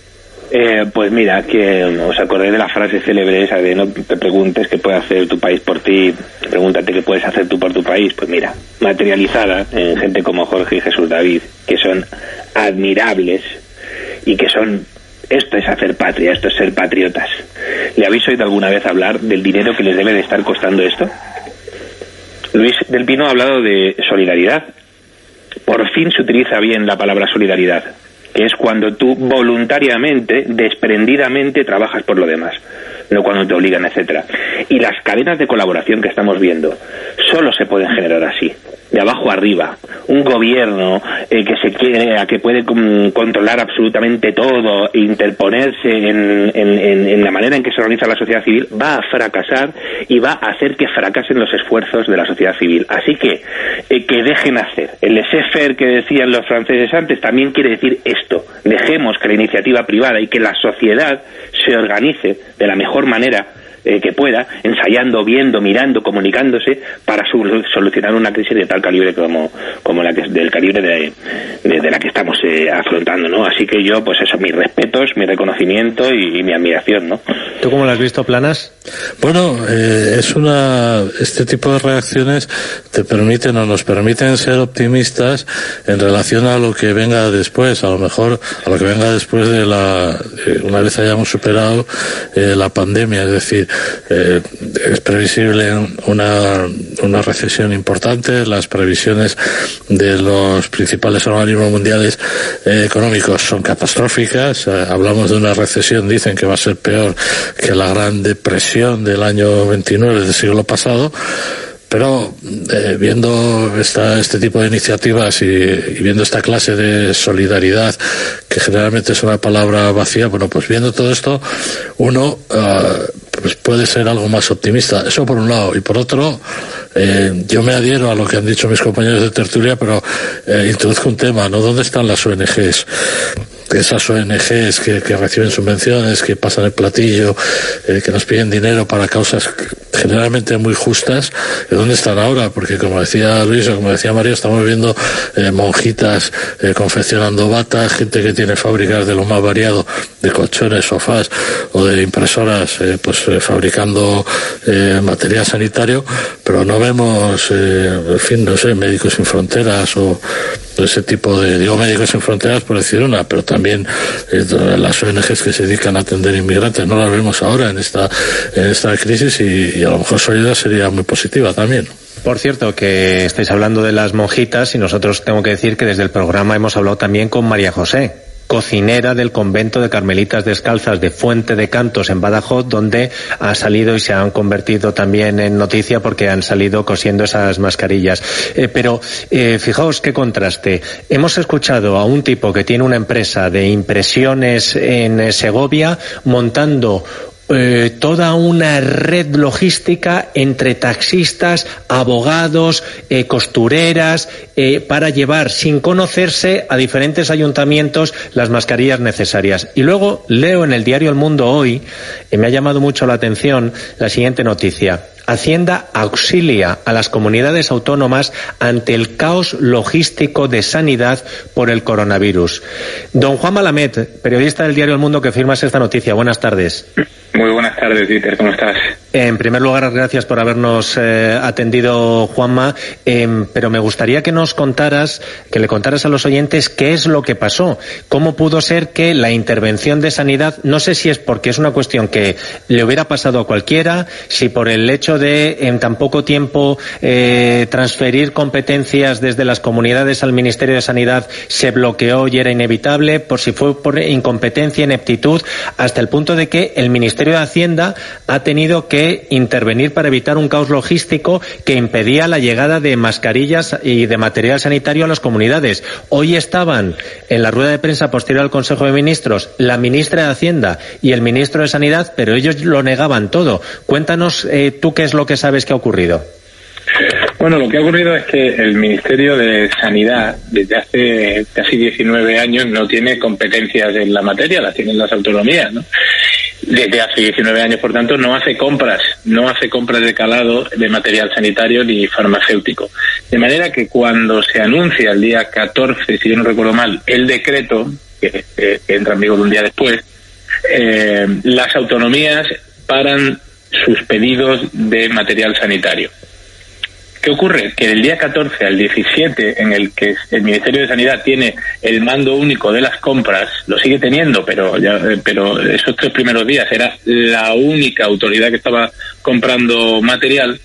Eh, pues mira, que os acordé de la frase célebre esa de no te preguntes qué puede hacer tu país por ti, pregúntate qué puedes hacer tú por tu país. Pues mira, materializada en gente como Jorge y Jesús David, que son admirables y que son... Esto es hacer patria, esto es ser patriotas. ¿Le habéis oído alguna vez hablar del dinero que les debe de estar costando esto? Luis del Pino ha hablado de solidaridad. Por fin se utiliza bien la palabra solidaridad, que es cuando tú voluntariamente, desprendidamente trabajas por lo demás, no cuando te obligan, etcétera. Y las cadenas de colaboración que estamos viendo solo se pueden generar así, de abajo arriba. Un gobierno eh, que se quiere, que puede um, controlar absolutamente todo e interponerse en, en, en, en la manera en que se organiza la sociedad civil, va a fracasar y va a hacer que fracasen los esfuerzos de la sociedad civil. Así que, eh, que dejen hacer. El laissez-faire que decían los franceses antes también quiere decir esto. Dejemos que la iniciativa privada y que la sociedad se organice de la mejor manera eh, que pueda, ensayando, viendo, mirando, comunicándose para su- solucionar una crisis de tal calibre como, como la que del calibre de, de, de la que estamos eh, afrontando, ¿no? Así que yo, pues eso, mis respetos, mi reconocimiento y, y mi admiración, ¿no? ¿Tú cómo lo has visto, Planas? Bueno, eh, es una este tipo de reacciones te permiten o nos permiten ser optimistas en relación a lo que venga después, a lo mejor a lo que venga después de la eh, una vez hayamos superado eh, la pandemia, es decir, eh, es previsible una una recesión importante. Las previsiones de los principales organismos mundiales eh, económicos son catastróficas. Eh, hablamos de una recesión, dicen que va a ser peor que la Gran Depresión del año veintinueve del siglo pasado. Pero eh, viendo esta, este tipo de iniciativas y, y viendo esta clase de solidaridad, que generalmente es una palabra vacía, bueno, pues viendo todo esto, uno uh, pues puede ser algo más optimista. Eso por un lado. Y por otro, eh, yo me adhiero a lo que han dicho mis compañeros de tertulia, pero eh, introduzco un tema, ¿no? ¿Dónde están las O N Ges? Esas O N Ges que, que reciben subvenciones, que pasan el platillo, eh, que nos piden dinero para causas generalmente muy justas, ¿dónde están ahora? Porque como decía Luis o como decía María, estamos viendo eh, monjitas eh, confeccionando batas, gente que tiene fábricas de lo más variado, de colchones, sofás o de impresoras, eh, pues eh, fabricando eh, material sanitario, pero no vemos, eh, en fin, no sé, Médicos Sin Fronteras o ese tipo de, digo Médicos Sin Fronteras por decir una, pero también eh, las O N Ges que se dedican a atender inmigrantes, no las vemos ahora en esta en esta crisis y, y a lo mejor su ayuda sería muy positiva también. Por cierto, que estáis hablando de las monjitas y nosotros tengo que decir que desde el programa hemos hablado también con María José, cocinera del convento de Carmelitas Descalzas de Fuente de Cantos en Badajoz, donde ha salido y se han convertido también en noticia porque han salido cosiendo esas mascarillas. Eh, pero eh, fijaos qué contraste. Hemos escuchado a un tipo que tiene una empresa de impresiones en eh, Segovia montando Eh, toda una red logística entre taxistas, abogados, eh, costureras, eh, para llevar sin conocerse a diferentes ayuntamientos las mascarillas necesarias. Y luego leo en el diario El Mundo hoy, y me ha llamado mucho la atención la siguiente noticia. Hacienda auxilia a las comunidades autónomas ante el caos logístico de sanidad por el coronavirus. Don Juan Malamed, periodista del diario El Mundo, que firmas esta noticia. Buenas tardes. Muy buenas tardes, Dieter, ¿cómo estás? En primer lugar, gracias por habernos eh, atendido, Juanma, eh, pero me gustaría que nos contaras, que le contaras a los oyentes qué es lo que pasó, cómo pudo ser que la intervención de sanidad, no sé si es porque es una cuestión que le hubiera pasado a cualquiera, si por el hecho de en tan poco tiempo eh, transferir competencias desde las comunidades al Ministerio de Sanidad se bloqueó y era inevitable, por si fue por incompetencia, ineptitud, hasta el punto de que el Ministerio de Hacienda ha tenido que intervenir para evitar un caos logístico que impedía la llegada de mascarillas y de material sanitario a las comunidades. Hoy estaban en la rueda de prensa posterior al Consejo de Ministros la ministra de Hacienda y el ministro de Sanidad, pero ellos lo negaban todo. Cuéntanos eh, tú qué es lo que sabes que ha ocurrido. Bueno, lo que ha ocurrido es que el Ministerio de Sanidad desde hace casi diecinueve años no tiene competencias en la materia, las tienen las autonomías, ¿no? Desde hace diecinueve años, por tanto, no hace compras, no hace compras de calado de material sanitario ni farmacéutico. De manera que cuando se anuncia el día catorce, si yo no recuerdo mal, el decreto, que, que, que entra en vigor un día después, eh, las autonomías paran sus pedidos de material sanitario. ¿Qué ocurre? Que del día catorce al diecisiete, en el que el Ministerio de Sanidad tiene el mando único de las compras, lo sigue teniendo, pero ya, pero esos tres primeros días era la única autoridad que estaba comprando material,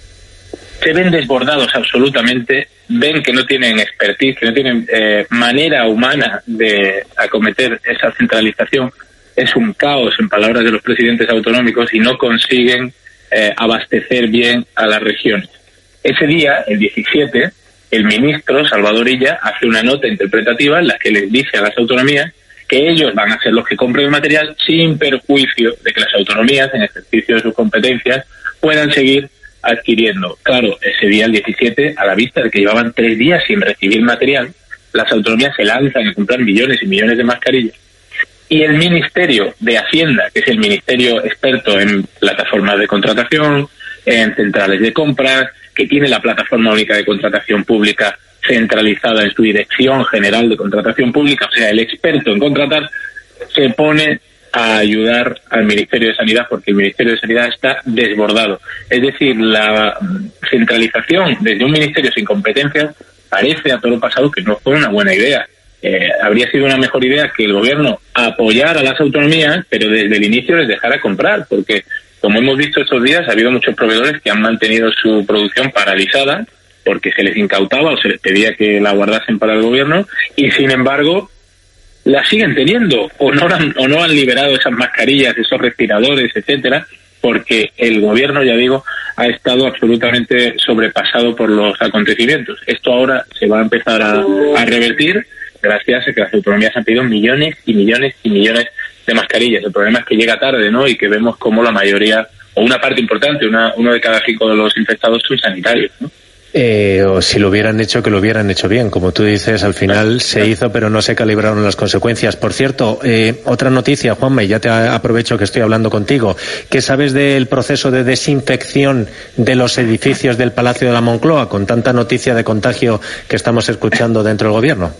se ven desbordados absolutamente, ven que no tienen expertise, que no tienen eh, manera humana de acometer esa centralización. Es un caos, en palabras de los presidentes autonómicos, y no consiguen eh, abastecer bien a las regiones. Ese día, el diecisiete, el ministro Salvador Illa hace una nota interpretativa en la que les dice a las autonomías que ellos van a ser los que compren el material sin perjuicio de que las autonomías, en ejercicio de sus competencias, puedan seguir adquiriendo. Claro, ese día, el diecisiete, a la vista de que llevaban tres días sin recibir material, las autonomías se lanzan a comprar millones y millones de mascarillas. Y el Ministerio de Hacienda, que es el ministerio experto en plataformas de contratación, en centrales de compras, que tiene la plataforma única de contratación pública centralizada en su Dirección General de Contratación Pública, o sea, el experto en contratar, se pone a ayudar al Ministerio de Sanidad porque el Ministerio de Sanidad está desbordado. Es decir, la centralización desde un ministerio sin competencias parece a todo pasado que no fue una buena idea. Eh, habría sido una mejor idea que el gobierno apoyara a las autonomías, pero desde el inicio les dejara comprar, porque como hemos visto estos días, ha habido muchos proveedores que han mantenido su producción paralizada porque se les incautaba o se les pedía que la guardasen para el gobierno y, sin embargo, la siguen teniendo o no han, o no han liberado esas mascarillas, esos respiradores, etcétera, porque el gobierno, ya digo, ha estado absolutamente sobrepasado por los acontecimientos. Esto ahora se va a empezar a, a revertir gracias a que las autonomías han pedido millones y millones y millones de mascarillas. El problema es que llega tarde, ¿no? Y que vemos como la mayoría, o una parte importante, una, uno de cada cinco de los infectados son sanitarios, ¿no? Eh, o si lo hubieran hecho, que lo hubieran hecho bien. Como tú dices, al final se hizo, pero no se calibraron las consecuencias. Por cierto, eh, otra noticia, Juanma, y ya te aprovecho que estoy hablando contigo. ¿Qué sabes del proceso de desinfección de los edificios del Palacio de la Moncloa, con tanta noticia de contagio que estamos escuchando dentro del Gobierno?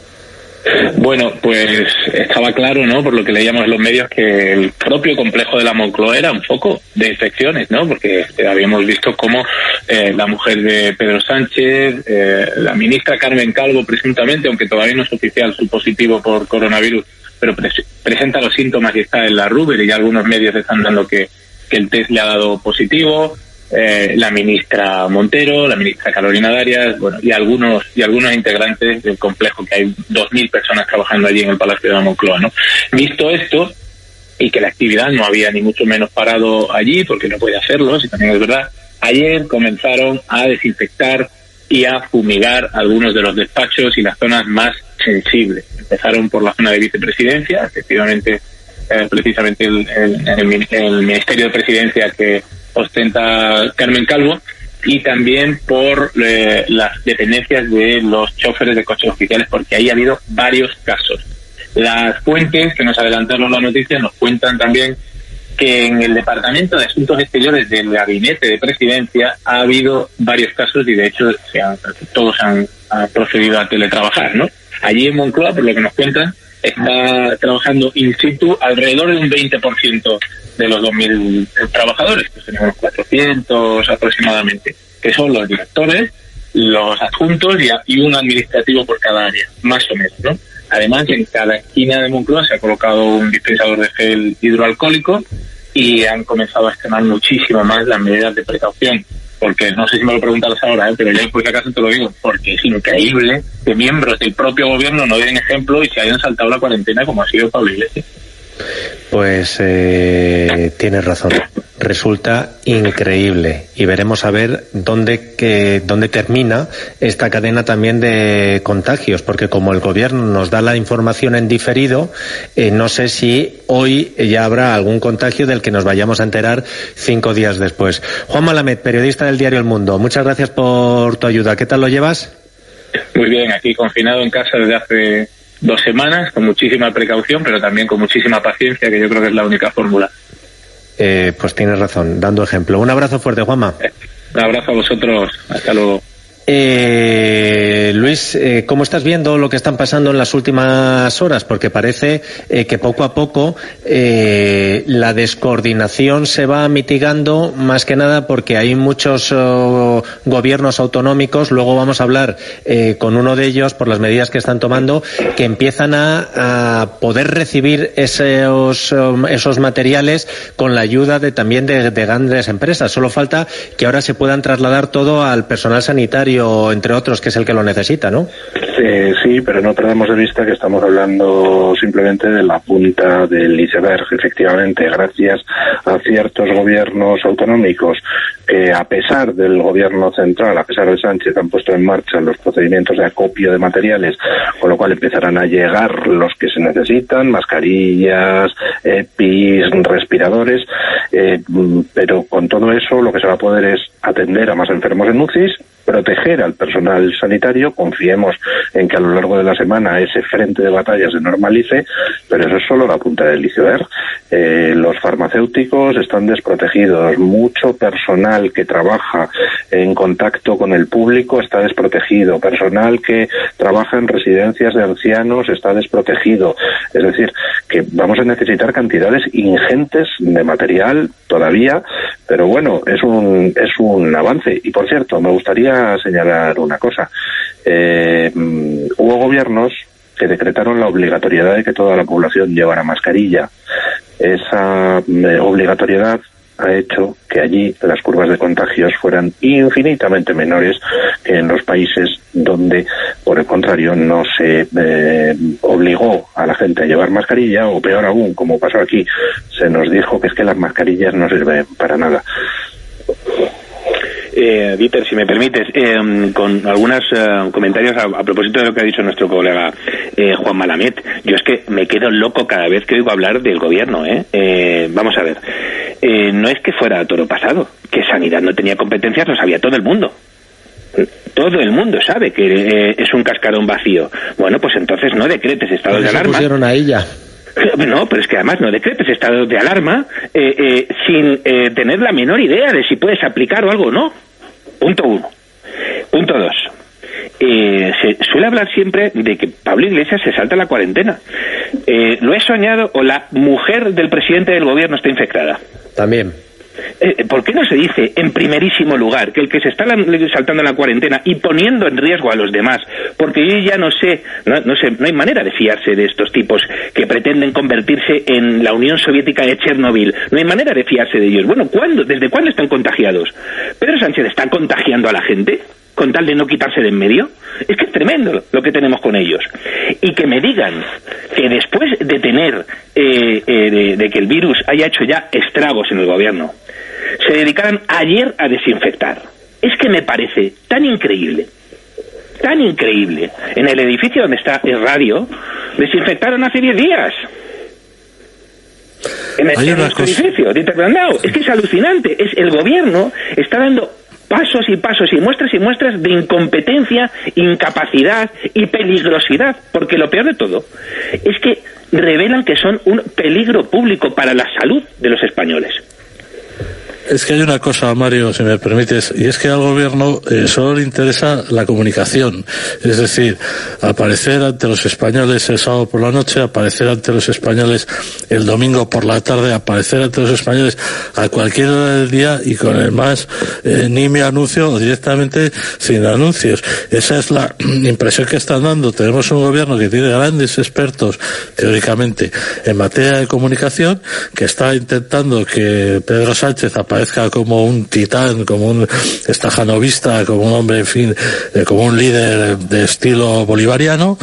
Bueno, pues estaba claro, ¿no?, por lo que leíamos en los medios, que el propio complejo de la Moncloa era un foco de infecciones, ¿no?, porque eh, habíamos visto cómo eh, la mujer de Pedro Sánchez, eh, la ministra Carmen Calvo, presuntamente, aunque todavía no es oficial su positivo por coronavirus, pero pre presenta los síntomas y está en la Ruber, y ya algunos medios están dando que, que el test le ha dado positivo. Eh, la ministra Montero, la ministra Carolina Darias, bueno, y algunos y algunos integrantes del complejo, que hay dos mil personas trabajando allí en el Palacio de la Moncloa, ¿no? Visto esto, y que la actividad no había ni mucho menos parado allí, porque no puede hacerlo, si también es verdad, ayer comenzaron a desinfectar y a fumigar algunos de los despachos y las zonas más sensibles. Empezaron por la zona de vicepresidencia, efectivamente, eh, precisamente el, el, el, el Ministerio de Presidencia que ostenta Carmen Calvo, y también por eh, las dependencias de los choferes de coches oficiales, porque ahí ha habido varios casos. Las fuentes que nos adelantaron la noticia nos cuentan también que en el Departamento de Asuntos Exteriores del Gabinete de Presidencia ha habido varios casos, y de hecho se han, todos han, han procedido a teletrabajar, ¿no? Allí en Moncloa, por lo que nos cuentan, está trabajando in situ alrededor de un veinte por ciento de los dos mil trabajadores, pues tenemos cuatrocientos aproximadamente, que son los directores, los adjuntos y, a, y un administrativo por cada área, más o menos, ¿no? Además, en cada esquina de Moncloa se ha colocado un dispensador de gel hidroalcohólico, y han comenzado a extremar muchísimo más las medidas de precaución, porque no sé si me lo preguntas ahora, ¿eh? pero yo por si acaso te lo digo, porque es increíble que miembros del propio gobierno no den ejemplo y se hayan saltado la cuarentena, como ha sido Pablo Iglesias. Pues eh, tienes razón. Resulta increíble, y veremos a ver dónde que dónde termina esta cadena también de contagios, porque como el gobierno nos da la información en diferido, eh, no sé si hoy ya habrá algún contagio del que nos vayamos a enterar cinco días después. Juan Malamed, periodista del diario El Mundo, muchas gracias por tu ayuda. ¿Qué tal lo llevas? Muy bien, aquí confinado en casa desde hace dos semanas, con muchísima precaución, pero también con muchísima paciencia, que yo creo que es la única fórmula. Eh, pues tienes razón, dando ejemplo. Un abrazo fuerte, Juanma. Eh, un abrazo a vosotros, hasta luego. Eh, Luis, eh, ¿cómo estás viendo lo que están pasando en las últimas horas? Porque parece eh, que poco a poco eh, la descoordinación se va mitigando, más que nada porque hay muchos oh, gobiernos autonómicos, luego vamos a hablar eh, con uno de ellos por las medidas que están tomando, que empiezan a, a poder recibir esos, esos materiales con la ayuda de también de, de grandes empresas. Solo falta que ahora se puedan trasladar todo al personal sanitario, entre otros, que es el que lo necesita, ¿no? Eh, sí, pero no perdamos de vista que estamos hablando simplemente de la punta del iceberg. Efectivamente, gracias a ciertos gobiernos autonómicos que, a pesar del gobierno central, a pesar de Sánchez, han puesto en marcha los procedimientos de acopio de materiales, con lo cual empezarán a llegar los que se necesitan, mascarillas, EPIs, respiradores, eh, pero con todo eso lo que se va a poder es atender a más enfermos en U C Is, proteger al personal sanitario. Confiemos en que a lo largo de la semana ese frente de batalla se normalice, pero eso es solo la punta del iceberg. Eh, los farmacéuticos están desprotegidos, mucho personal que trabaja en contacto con el público está desprotegido, personal que trabaja en residencias de ancianos está desprotegido, es decir, que vamos a necesitar cantidades ingentes de material todavía, pero bueno, es un, es un avance. Y por cierto, me gustaría señalar una cosa. Eh, hubo gobiernos que decretaron la obligatoriedad de que toda la población llevara mascarilla. Esa eh, obligatoriedad ha hecho que allí las curvas de contagios fueran infinitamente menores que en los países donde, por el contrario, no se eh, obligó a la gente a llevar mascarilla, o peor aún, como pasó aquí, se nos dijo que es que las mascarillas no sirven para nada. Eh, Dieter, si me permites, eh, con algunos eh, comentarios a, a propósito de lo que ha dicho nuestro colega eh, Juan Malamed. Yo es que me quedo loco cada vez que oigo hablar del gobierno, ¿eh? Eh, vamos a ver, eh, no es que fuera toro pasado, que Sanidad no tenía competencias, lo sabía todo el mundo. todo el mundo sabe que eh, es un cascarón vacío. Bueno, pues entonces no decretes estados de alarma. Se pusieron ahí ya. No, pero es que además no decretes estados de alarma eh, eh, sin eh, tener la menor idea de si puedes aplicar o algo o no. Punto uno. Punto dos. Eh, se suele hablar siempre de que Pablo Iglesias se salta la cuarentena. Eh, ¿Lo he soñado o la mujer del presidente del gobierno está infectada? También. Eh, ¿Por qué no se dice en primerísimo lugar que el que se está saltando la cuarentena y poniendo en riesgo a los demás, porque yo ya no sé, no, no sé, no hay manera de fiarse de estos tipos que pretenden convertirse en la Unión Soviética de Chernobyl, no hay manera de fiarse de ellos. Bueno, ¿cuándo? ¿Desde cuándo están contagiados? ¿Pedro Sánchez está contagiando a la gente con tal de no quitarse de en medio? Es que es tremendo lo que tenemos con ellos. Y que me digan que después de tener eh, eh, de, de que el virus haya hecho ya estragos en el gobierno, se dedicaran ayer a desinfectar. Es que me parece tan increíble, tan increíble. En el edificio donde está el radio, desinfectaron hace diez días. En el, en nuestro edificio de Interbrandao. Es que es alucinante. Es el gobierno está dando pasos y pasos y muestras y muestras de incompetencia, incapacidad y peligrosidad, porque lo peor de todo es que revelan que son un peligro público para la salud de los españoles. Es que hay una cosa, Mario, si me permites, y es que al gobierno eh, solo le interesa la comunicación. Es decir, aparecer ante los españoles el sábado por la noche, aparecer ante los españoles el domingo por la tarde, aparecer ante los españoles a cualquier hora del día y con el más eh, nimio anuncio o directamente sin anuncios. Esa es la impresión que están dando. Tenemos un gobierno que tiene grandes expertos, teóricamente, en materia de comunicación, que está intentando que Pedro Sánchez aparezca como un titán, como un estajanovista, como un hombre, en fin, eh, como un líder de estilo bolivariano,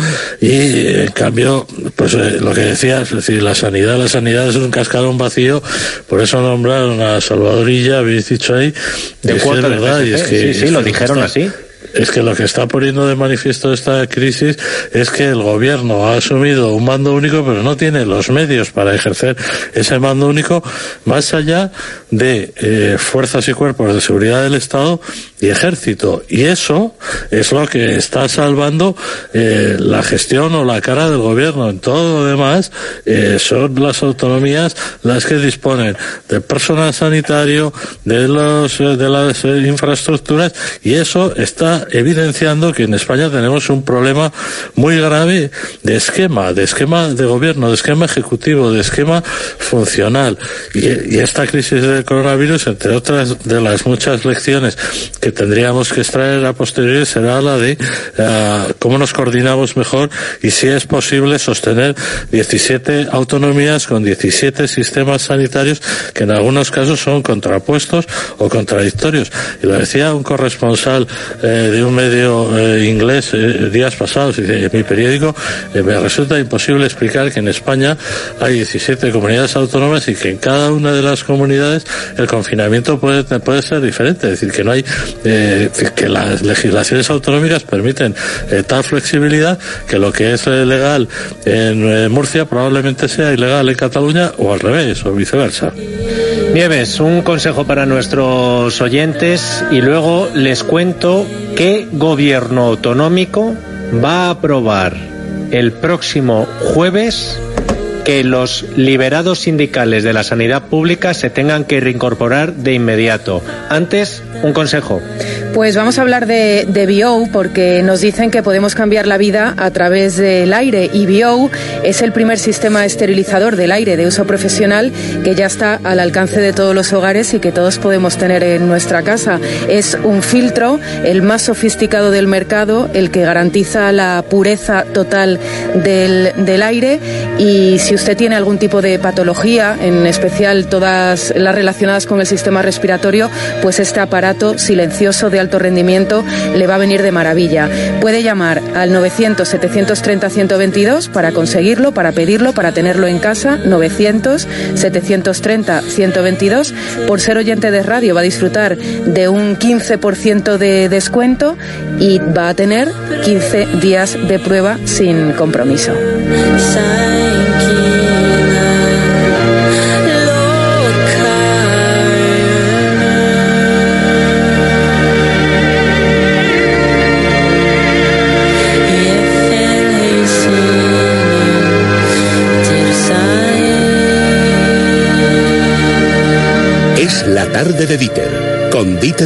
y en cambio, pues eh, lo que decías, es decir, la sanidad, la sanidad es un cascarón vacío, por eso nombraron a Salvadorilla, habéis dicho ahí, de y cuota es verdad, y es que, sí, sí, es lo que dijeron está, así. Es que lo que está poniendo de manifiesto esta crisis es que el gobierno ha asumido un mando único, pero no tiene los medios para ejercer ese mando único, más allá de eh, fuerzas y cuerpos de seguridad del Estado y ejército. Y eso es lo que está salvando eh, la gestión o la cara del gobierno. En todo lo demás eh, son las autonomías las que disponen del personal sanitario, de los eh, de las eh, infraestructuras, y eso está evidenciando que en España tenemos un problema muy grave de esquema, de esquema de gobierno, de esquema ejecutivo, de esquema funcional. Y, y esta crisis del coronavirus, entre otras de las muchas lecciones que tendríamos que extraer a posteriori, será la de uh, cómo nos coordinamos mejor y si es posible sostener diecisiete autonomías con diecisiete sistemas sanitarios que en algunos casos son contrapuestos o contradictorios. Y lo decía un corresponsal eh, de un medio eh, inglés eh, días pasados, y en mi periódico eh, me resulta imposible explicar que en España hay diecisiete comunidades autónomas y que en cada una de las comunidades el confinamiento puede, puede ser diferente, es decir, que no hay eh, que las legislaciones autonómicas permiten eh, tal flexibilidad que lo que es eh, legal en eh, Murcia probablemente sea ilegal en Cataluña o al revés, o viceversa. Nieves, un consejo para nuestros oyentes y luego les cuento qué gobierno autonómico va a aprobar el próximo jueves que los liberados sindicales de la sanidad pública se tengan que reincorporar de inmediato. Antes, un consejo. Pues vamos a hablar de, de B O porque nos dicen que podemos cambiar la vida a través del aire, y B O es el primer sistema esterilizador del aire de uso profesional que ya está al alcance de todos los hogares y que todos podemos tener en nuestra casa. Es un filtro, el más sofisticado del mercado, el que garantiza la pureza total del, del aire, y si usted tiene algún tipo de patología, en especial todas las relacionadas con el sistema respiratorio, pues este aparato silencioso de alto rendimiento le va a venir de maravilla. Puede llamar al novecientos, setecientos treinta, ciento veintidós para conseguirlo, para pedirlo, para tenerlo en casa. Novecientos, setecientos treinta, ciento veintidós. Por ser oyente de radio va a disfrutar de un quince por ciento de descuento y va a tener quince días de prueba sin compromiso.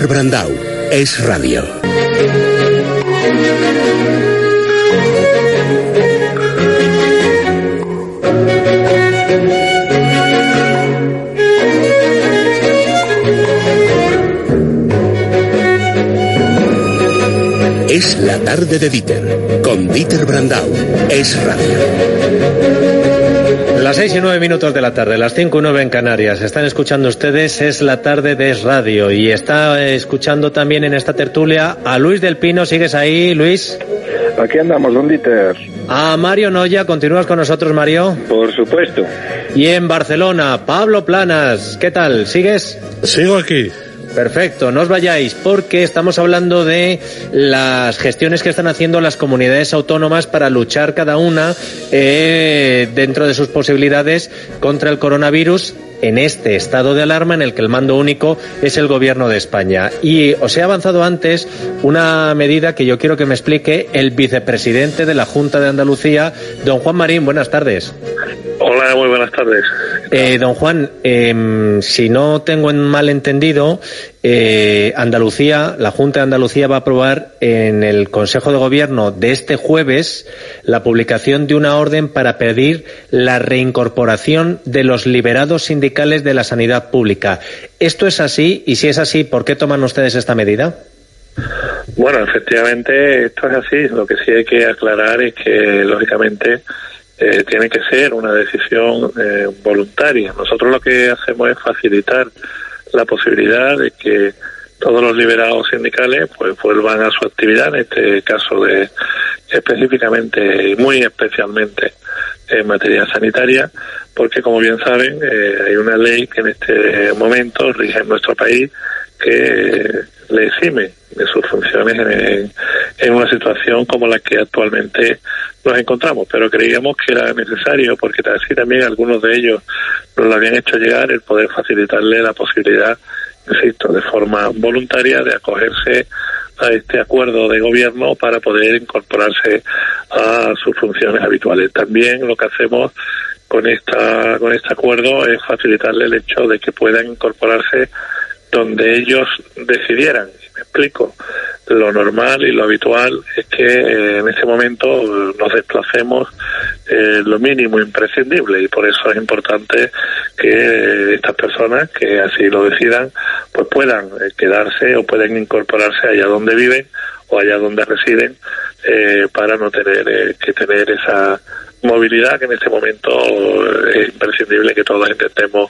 Dieter Brandau. Es radio. Es la tarde de Dieter, con Dieter Brandau. Es radio. Las seis y nueve minutos de la tarde, las cinco y nueve en Canarias. Están escuchando ustedes Es la tarde de Es Radio. Y está escuchando también en esta tertulia a Luis del Pino. ¿Sigues ahí, Luis? Aquí andamos, don Dieter. A Mario Noya. ¿Continúas con nosotros, Mario? Por supuesto. Y en Barcelona, Pablo Planas. ¿Qué tal? ¿Sigues? Sigo aquí. Perfecto, no os vayáis porque estamos hablando de las gestiones que están haciendo las comunidades autónomas para luchar cada una eh, dentro de sus posibilidades contra el coronavirus en este estado de alarma en el que el mando único es el Gobierno de España. Y os he avanzado antes una medida que yo quiero que me explique el vicepresidente de la Junta de Andalucía, don Juan Marín. Buenas tardes. Hola, muy buenas tardes. Eh, don Juan, eh, si no tengo en mal entendido, eh, Andalucía, la Junta de Andalucía va a aprobar en el Consejo de Gobierno de este jueves la publicación de una orden para pedir la reincorporación de los liberados sindicales de la sanidad pública. ¿Esto es así? Y si es así, ¿por qué toman ustedes esta medida? Bueno, efectivamente esto es así. Lo que sí hay que aclarar es que, lógicamente, Eh, tiene que ser una decisión eh, voluntaria. Nosotros lo que hacemos es facilitar la posibilidad de que todos los liberados sindicales pues vuelvan a su actividad, en este caso de específicamente y muy especialmente en materia sanitaria, porque como bien saben eh, hay una ley que en este momento rige en nuestro país que eh, le exime de sus funciones en, en una situación como la que actualmente nos encontramos, pero creíamos que era necesario, porque así también algunos de ellos nos lo habían hecho llegar, el poder facilitarle la posibilidad, insisto, de forma voluntaria de acogerse a este acuerdo de gobierno para poder incorporarse a sus funciones habituales. También lo que hacemos con esta con este acuerdo es facilitarle el hecho de que puedan incorporarse donde ellos decidieran. Me explico. Lo normal y lo habitual es que eh, en este momento eh, nos desplacemos eh, lo mínimo imprescindible, y por eso es importante que eh, estas personas que así lo decidan pues puedan eh, quedarse o pueden incorporarse allá donde viven o allá donde residen eh, para no tener eh, que tener esa movilidad que en este momento es imprescindible que todos intentemos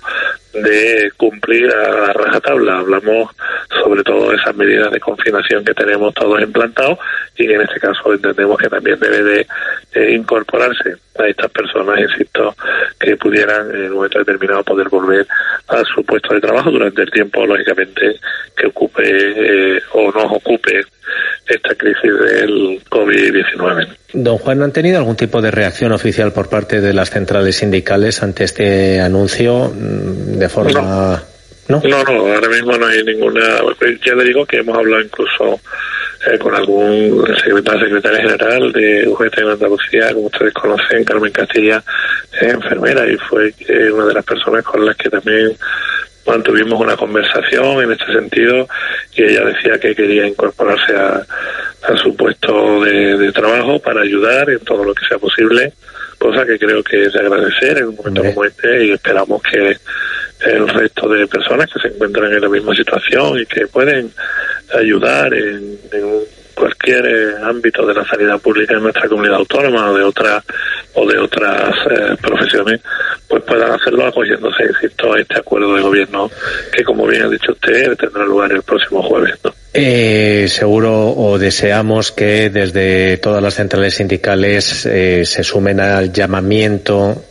de cumplir a rajatabla. Hablamos sobre todo de esas medidas de confinación que tenemos todos implantados y que en este caso entendemos que también debe de eh, incorporarse a estas personas, insisto, que pudieran en un momento determinado poder volver a su puesto de trabajo durante el tiempo, lógicamente, que ocupe eh, o nos ocupe esta crisis del COVID diecinueve. Don Juan, ¿han tenido algún tipo de reacción oficial por parte de las centrales sindicales ante este anuncio de forma...? No, no, no, ahora mismo no hay ninguna... Ya le digo que hemos hablado incluso eh, con algún secretario, secretaria general de U G T en Andalucía, como ustedes conocen, Carmen Castilla, es enfermera, y fue eh, una de las personas con las que también mantuvimos una conversación en este sentido, y ella decía que quería incorporarse a, a su puesto de, de trabajo para ayudar en todo lo que sea posible, cosa que creo que es de agradecer en un momento como este, y esperamos que el resto de personas que se encuentran en la misma situación y que pueden ayudar en, en cualquier eh, ámbito de la sanidad pública en nuestra comunidad autónoma o de otras o de otras eh, profesiones, pues puedan hacerlo acogiéndose, insisto, a este acuerdo de gobierno que, como bien ha dicho usted, tendrá lugar el próximo jueves, ¿no? Eh, seguro o deseamos que desde todas las centrales sindicales eh, se sumen al llamamiento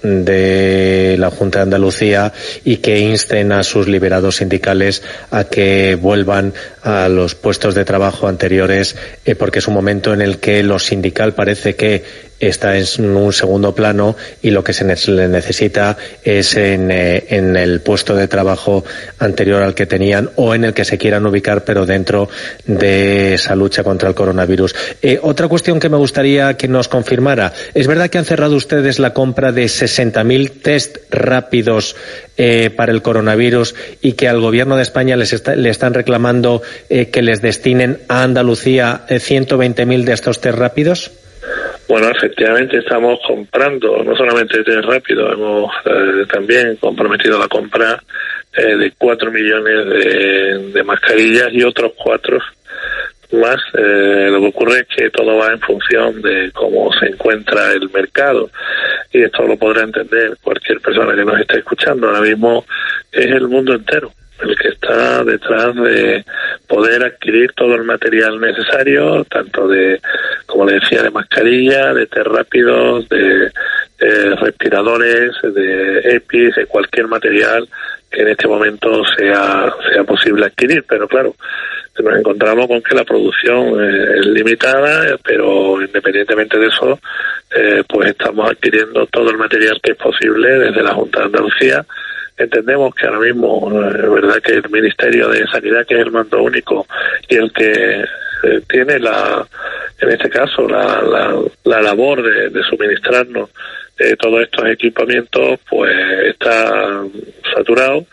de la Junta de Andalucía y que insten a sus liberados sindicales a que vuelvan a los puestos de trabajo anteriores, eh, porque es un momento en el que lo sindical parece que está en un segundo plano y lo que se le necesita es en, eh, en el puesto de trabajo anterior al que tenían o en el que se quieran ubicar, pero dentro de esa lucha contra el coronavirus. Eh, otra cuestión que me gustaría que nos confirmara, ¿es verdad que han cerrado ustedes la compra de sesenta mil test rápidos eh, para el coronavirus y que al Gobierno de España les está, le están reclamando eh, que les destinen a Andalucía eh, ciento veinte mil de estos test rápidos? Bueno, efectivamente estamos comprando, no solamente test rápido, hemos eh, también comprometido la compra eh, de cuatro millones de, de mascarillas y otros cuatro más. Eh, lo que ocurre es que todo va en función de cómo se encuentra el mercado, y esto lo podrá entender cualquier persona que nos esté escuchando. Ahora mismo es el mundo entero el que está detrás de poder adquirir todo el material necesario, tanto de, como le decía, de mascarilla, de test rápidos, de, de respiradores, de E P I s, de cualquier material que en este momento sea sea posible adquirir. Pero claro, nos encontramos con que la producción eh, es limitada, pero independientemente de eso, eh, pues estamos adquiriendo todo el material que es posible desde la Junta de Andalucía. Entendemos que ahora mismo es eh, verdad que el Ministerio de Sanidad, que es el mando único y el que eh, tiene la, en este caso, la, la, la labor de, de suministrarnos eh, todos estos equipamientos, pues está saturado,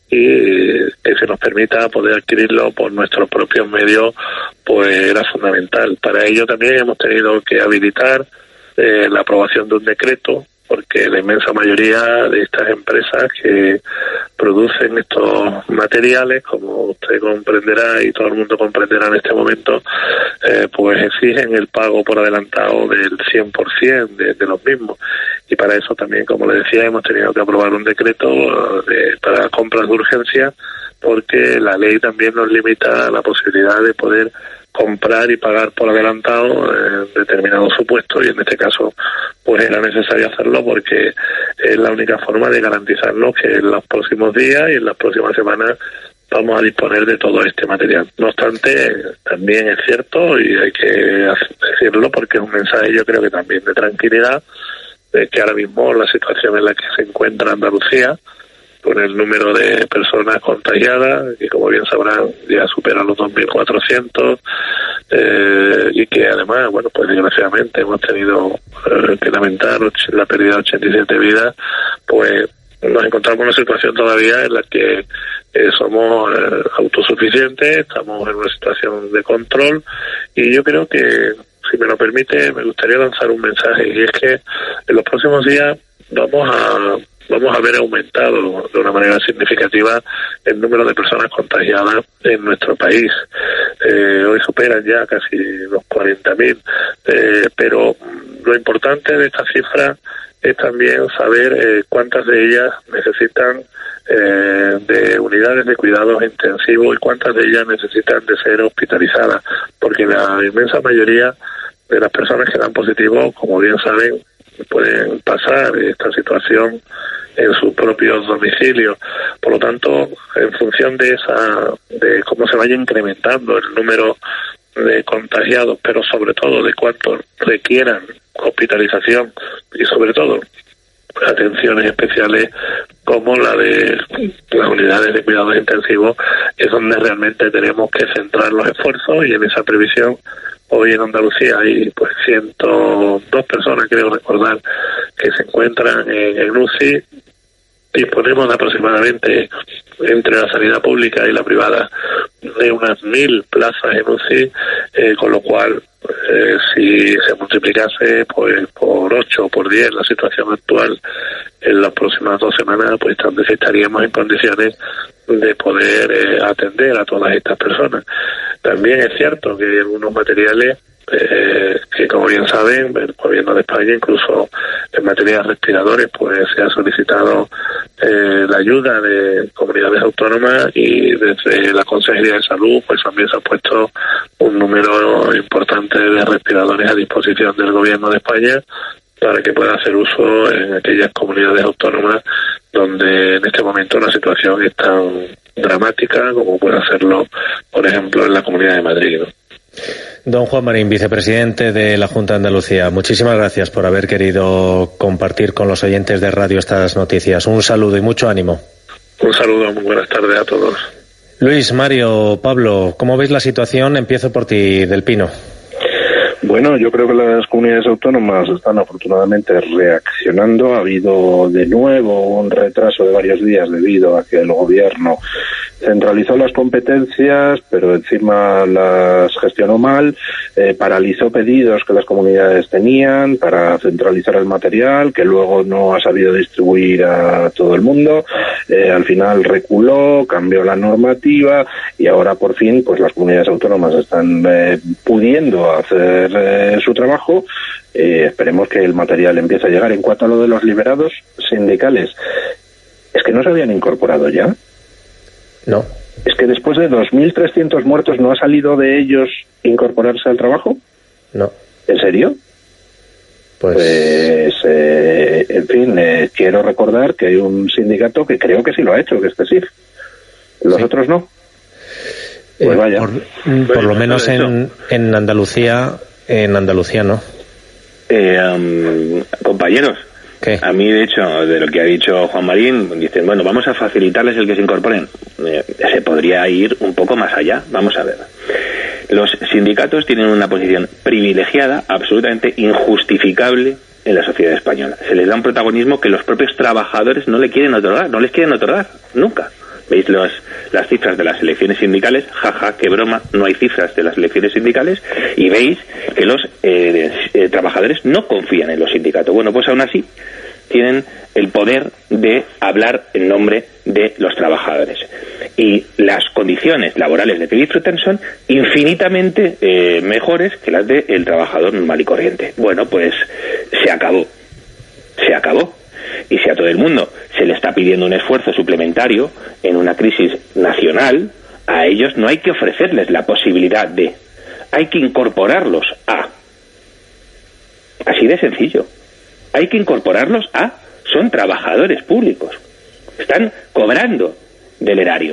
y que se nos permita poder adquirirlo por nuestros propios medios, pues era fundamental. Para ello también hemos tenido que habilitar eh, la aprobación de un decreto, porque la inmensa mayoría de estas empresas que producen estos materiales, como usted comprenderá y todo el mundo comprenderá en este momento, eh, pues exigen el pago por adelantado del cien por ciento de, de los mismos. Y para eso también, como le decía, hemos tenido que aprobar un decreto de, para compras de urgencia, porque la ley también nos limita la posibilidad de poder comprar y pagar por adelantado en determinados supuestos, y en este caso pues era necesario hacerlo porque es la única forma de garantizarnos que en los próximos días y en las próximas semanas vamos a disponer de todo este material. No obstante, también es cierto, y hay que decirlo porque es un mensaje, yo creo que también de tranquilidad, de que ahora mismo la situación en la que se encuentra Andalucía, con el número de personas contagiadas, que como bien sabrán ya supera los dos mil cuatrocientos, eh, y que además, bueno, pues desgraciadamente hemos tenido eh, que lamentar la pérdida de ochenta y siete vidas, pues nos encontramos en una situación todavía en la que eh, somos eh, autosuficientes, estamos en una situación de control, y yo creo que, si me lo permite, me gustaría lanzar un mensaje, y es que en los próximos días vamos a vamos a ver aumentado de una manera significativa el número de personas contagiadas en nuestro país. Eh, hoy superan ya casi los cuarenta mil, eh, pero lo importante de esta cifra es también saber eh, cuántas de ellas necesitan eh, de unidades de cuidados intensivos y cuántas de ellas necesitan de ser hospitalizadas, porque la inmensa mayoría de las personas que dan positivo, como bien saben, pueden pasar esta situación en sus propios domicilios. Por lo tanto, en función de esa, de cómo se vaya incrementando el número de contagiados, pero sobre todo de cuántos requieran hospitalización y sobre todo atenciones especiales como la de las unidades de cuidados intensivos, es donde realmente tenemos que centrar los esfuerzos, y en esa previsión hoy en Andalucía hay pues ciento dos personas, creo recordar, que se encuentran en, en U C I. Disponemos de aproximadamente, entre la sanidad pública y la privada, de unas mil plazas en U C I, eh, con lo cual, eh, si se multiplicase pues por ocho o por diez la situación actual en las próximas dos semanas, pues entonces estaríamos en condiciones de poder eh, atender a todas estas personas. También es cierto que hay algunos materiales eh, que, como bien saben, el Gobierno de España, incluso en materia de respiradores, pues se ha solicitado eh, la ayuda de comunidades autónomas, y desde la Consejería de Salud pues también se ha puesto un número importante de respiradores a disposición del Gobierno de España para que pueda hacer uso en aquellas comunidades autónomas donde en este momento la situación es tan dramática como puede hacerlo, por ejemplo, en la Comunidad de Madrid, ¿no? Don Juan Marín, vicepresidente de la Junta de Andalucía, muchísimas gracias por haber querido compartir con los oyentes de radio estas noticias. Un saludo y mucho ánimo. Un saludo, muy buenas tardes a todos. Luis, Mario, Pablo, ¿cómo veis la situación? Empiezo por ti, Del Pino. Bueno, yo creo que las comunidades autónomas están afortunadamente reaccionando. Ha habido de nuevo un retraso de varios días debido a que el gobierno centralizó las competencias, pero encima las gestionó mal, eh, paralizó pedidos que las comunidades tenían para centralizar el material, que luego no ha sabido distribuir a todo el mundo. Eh, al final reculó, cambió la normativa y ahora por fin pues las comunidades autónomas están eh, pudiendo hacer eh, su trabajo. Eh, esperemos que el material empiece a llegar. En cuanto a lo de los liberados sindicales, ¿es que no se habían incorporado ya? No. ¿Es que después de dos mil trescientos muertos no ha salido de ellos incorporarse al trabajo? No. ¿En serio? Pues, pues eh, en fin, eh, quiero recordar que hay un sindicato que creo que sí lo ha hecho, que es CESIF. Los sí. otros no. Pues eh, vaya. Por, por lo menos en, en Andalucía, en Andalucía no. Eh, um, compañeros, ¿qué? A mí, de hecho, de lo que ha dicho Juan Marín, dicen, bueno, vamos a facilitarles el que se incorporen. Eh, se podría ir un poco más allá. Vamos a ver. Los sindicatos tienen una posición privilegiada, absolutamente injustificable en la sociedad española. Se les da un protagonismo que los propios trabajadores no le quieren otorgar, no les quieren otorgar, nunca. ¿Veis los, las cifras de las elecciones sindicales? Jaja, qué broma, no hay cifras de las elecciones sindicales. Y veis que los eh, eh, trabajadores no confían en los sindicatos. Bueno, pues aún así tienen el poder de hablar en nombre de los trabajadores. Y las condiciones laborales de que disfrutan son infinitamente eh, mejores que las del trabajador normal y corriente. Bueno, pues se acabó. Se acabó. Y si a todo el mundo se le está pidiendo un esfuerzo suplementario en una crisis nacional, a ellos no hay que ofrecerles la posibilidad de... Hay que incorporarlos a... Así de sencillo. Hay que incorporarlos a... Son trabajadores públicos. Están cobrando del erario.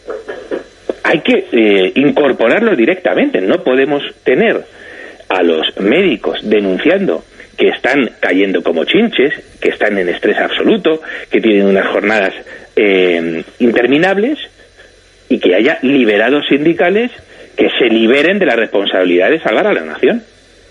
Hay que eh, incorporarlos directamente. No podemos tener a los médicos denunciando que están cayendo como chinches, que están en estrés absoluto, que tienen unas jornadas eh, interminables, y que haya liberados sindicales que se liberen de la responsabilidad de salvar a la nación.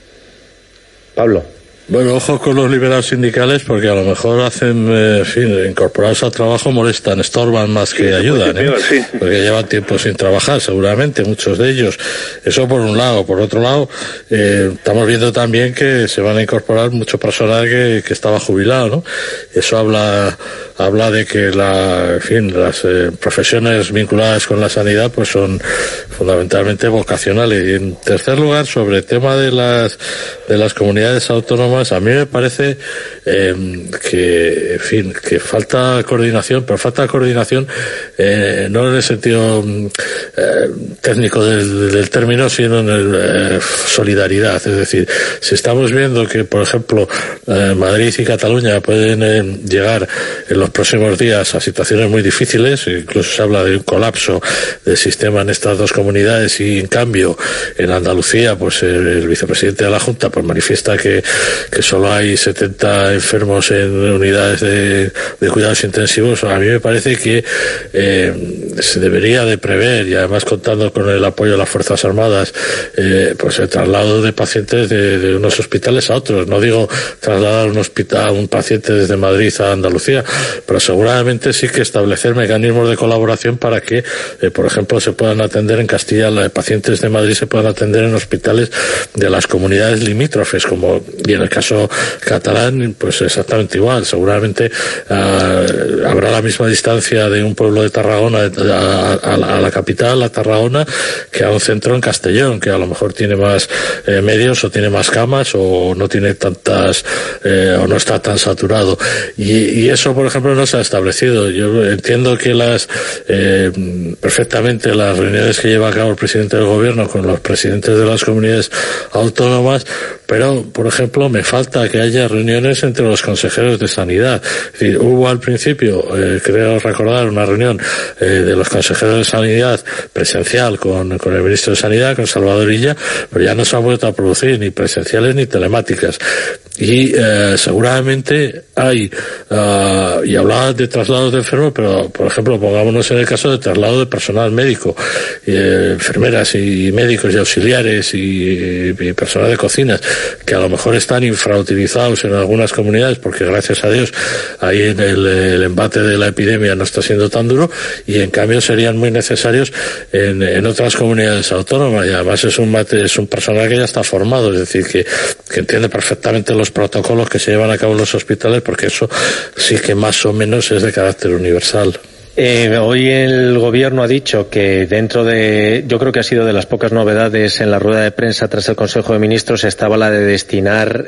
Pablo. Bueno, ojo con los liberados sindicales, porque a lo mejor hacen, eh, en fin, incorporarse al trabajo molestan, estorban más que sí, ayudan, ¿eh? Peor, sí. Porque llevan tiempo sin trabajar, seguramente, muchos de ellos. Eso por un lado. Por otro lado, eh, estamos viendo también que se van a incorporar mucho personal que, que estaba jubilado, ¿no? Eso habla, habla de que la, en fin, las eh, profesiones vinculadas con la sanidad, pues son fundamentalmente vocacionales. Y en tercer lugar, sobre el tema de las, de las comunidades autónomas, a mí me parece eh, que, en fin, que falta coordinación, pero falta coordinación eh, no en el sentido eh, técnico del, del término, sino en el eh, solidaridad. Es decir, si estamos viendo que, por ejemplo, eh, Madrid y Cataluña pueden eh, llegar en los próximos días a situaciones muy difíciles, incluso se habla de un colapso del sistema en estas dos comunidades, y en cambio en Andalucía, pues el, el vicepresidente de la Junta pues manifiesta que que solo hay setenta enfermos en unidades de, de cuidados intensivos. A mí me parece que eh, se debería de prever, y además contando con el apoyo de las Fuerzas Armadas, eh, pues el traslado de pacientes de, de unos hospitales a otros. No digo trasladar un hospital a un paciente desde Madrid a Andalucía, pero seguramente sí que establecer mecanismos de colaboración para que, eh, por ejemplo, se puedan atender en Castilla, los pacientes de Madrid se puedan atender en hospitales de las comunidades limítrofes, como y en el caso catalán, pues exactamente igual. Seguramente uh, habrá la misma distancia de un pueblo de Tarragona a, a, a la capital, a Tarragona, que a un centro en Castellón, que a lo mejor tiene más eh, medios, o tiene más camas, o no tiene tantas, eh, o no está tan saturado. Y, y eso, por ejemplo, no se ha establecido. Yo entiendo que las eh, perfectamente las reuniones que lleva a cabo el presidente del gobierno con los presidentes de las comunidades autónomas, pero, por ejemplo, me falta que haya reuniones entre los consejeros de sanidad. Es decir, hubo al principio, eh, creo recordar, una reunión eh, de los consejeros de sanidad presencial con, con el ministro de Sanidad, con Salvador Illa, pero ya no se han vuelto a producir ni presenciales ni telemáticas. Y eh, seguramente hay, uh, y hablaba de traslados de enfermos, pero por ejemplo pongámonos en el caso de traslado de personal médico, eh, enfermeras y médicos y auxiliares y, y personal de cocinas, que a lo mejor están infrautilizados en algunas comunidades, porque gracias a Dios ahí en el, el embate de la epidemia no está siendo tan duro, y en cambio serían muy necesarios en, en otras comunidades autónomas. Y además es un mate, es un personal que ya está formado, es decir, que, que entiende perfectamente los protocolos que se llevan a cabo en los hospitales, porque eso sí que más o menos es de carácter universal. Eh, hoy el gobierno ha dicho que dentro de, yo creo que ha sido de las pocas novedades en la rueda de prensa tras el Consejo de Ministros, estaba la de destinar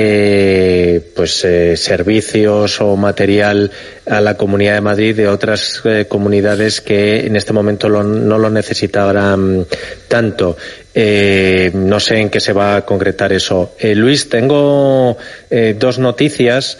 eh, pues eh, servicios o material a la Comunidad de Madrid de otras eh, comunidades que en este momento lo, no lo necesitaran tanto. Eh, no sé en qué se va a concretar eso. Eh, Luis, tengo eh, dos noticias,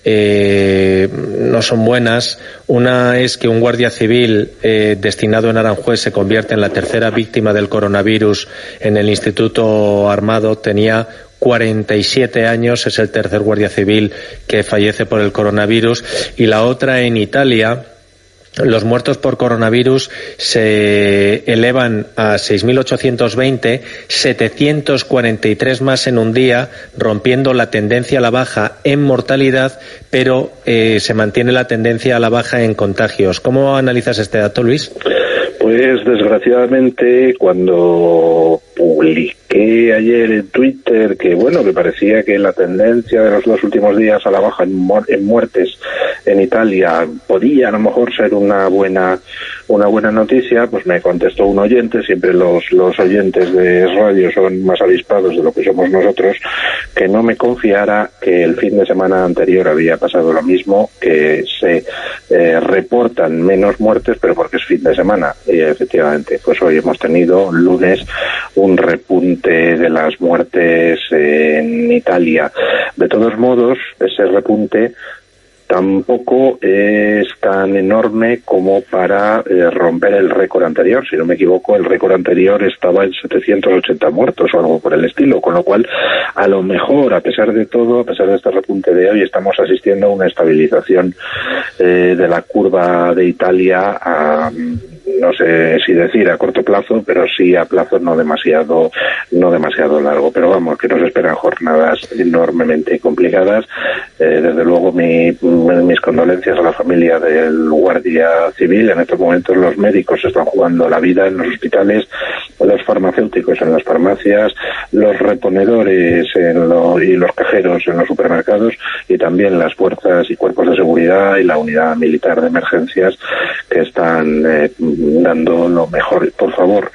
eh, no son buenas. Una es que un guardia civil eh, destinado en Aranjuez se convierte en la tercera víctima del coronavirus en el Instituto Armado. Tenía cuarenta y siete años, es el tercer guardia civil que fallece por el coronavirus. Y la otra en Italia. Los muertos por coronavirus se elevan a seis mil ochocientos veinte, setecientos cuarenta y tres más en un día, rompiendo la tendencia a la baja en mortalidad, pero eh, se mantiene la tendencia a la baja en contagios. ¿Cómo analizas este dato, Luis? Pues desgraciadamente, cuando publiqué ayer en Twitter que bueno, que parecía que la tendencia de los dos últimos días a la baja en, mu en muertes en Italia podía a lo mejor ser una buena una buena noticia, pues me contestó un oyente, siempre los, los oyentes de radio son más avispados de lo que somos nosotros, que no me confiara que el fin de semana anterior había pasado lo mismo, que se eh, reportan menos muertes, pero porque es fin de semana. Y efectivamente, pues hoy hemos tenido lunes un repunte de las muertes en Italia. De todos modos, ese repunte tampoco es tan enorme como para eh, romper el récord anterior. Si no me equivoco, el récord anterior estaba en setecientos ochenta muertos o algo por el estilo, con lo cual, a lo mejor, a pesar de todo, a pesar de este repunte de hoy, estamos asistiendo a una estabilización eh, de la curva de Italia a, no sé si decir a corto plazo, pero sí a plazo no demasiado no demasiado largo. Pero vamos, que nos esperan jornadas enormemente complicadas. Eh, desde luego mi, mis condolencias a la familia del guardia civil. En estos momentos los médicos están jugando la vida en los hospitales, los farmacéuticos en las farmacias, los reponedores en lo, y los cajeros en los supermercados, y también las fuerzas y cuerpos de seguridad y la unidad militar de emergencias que están eh, dando lo mejor. Por favor,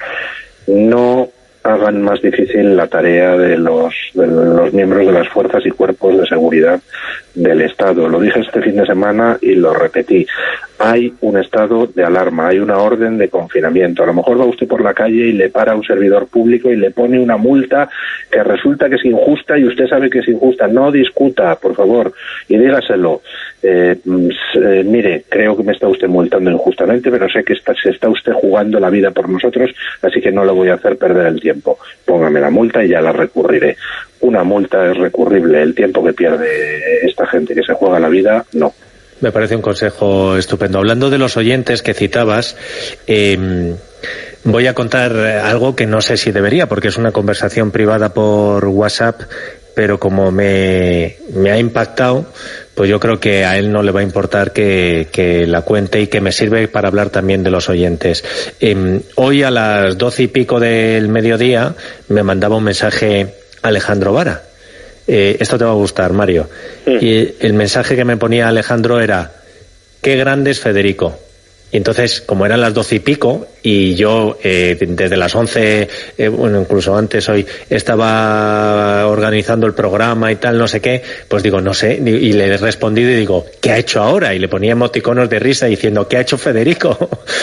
no hagan más difícil la tarea de los, de los miembros de las fuerzas y cuerpos de seguridad del Estado. Lo dije este fin de semana y lo repetí. Hay un estado de alarma, hay una orden de confinamiento. A lo mejor va usted por la calle y le para a un servidor público y le pone una multa que resulta que es injusta y usted sabe que es injusta. No discuta, por favor, y dígaselo. Eh, eh, mire, creo que me está usted multando injustamente, pero sé que está, se está usted jugando la vida por nosotros, así que no le voy a hacer perder el tiempo. Póngame la multa y ya la recurriré. Una multa es recurrible. El tiempo que pierde esta gente que se juega la vida, no. Me parece un consejo estupendo. Hablando de los oyentes que citabas, eh, voy a contar algo que no sé si debería, porque es una conversación privada por WhatsApp, pero como me, me ha impactado, pues yo creo que a él no le va a importar que, que la cuente, y que me sirve para hablar también de los oyentes. Eh, hoy a las doce y pico del mediodía me mandaba un mensaje Alejandro Vara. Eh, esto te va a gustar, Mario. Sí. Y el mensaje que me ponía Alejandro era: qué grande es Federico. Y entonces, como eran las doce y pico, y yo eh, desde las once, eh, bueno, incluso antes hoy, estaba organizando el programa y tal, no sé qué, pues digo, no sé, y le he respondido y digo, ¿qué ha hecho ahora? Y le ponía emoticonos de risa diciendo, ¿qué ha hecho Federico?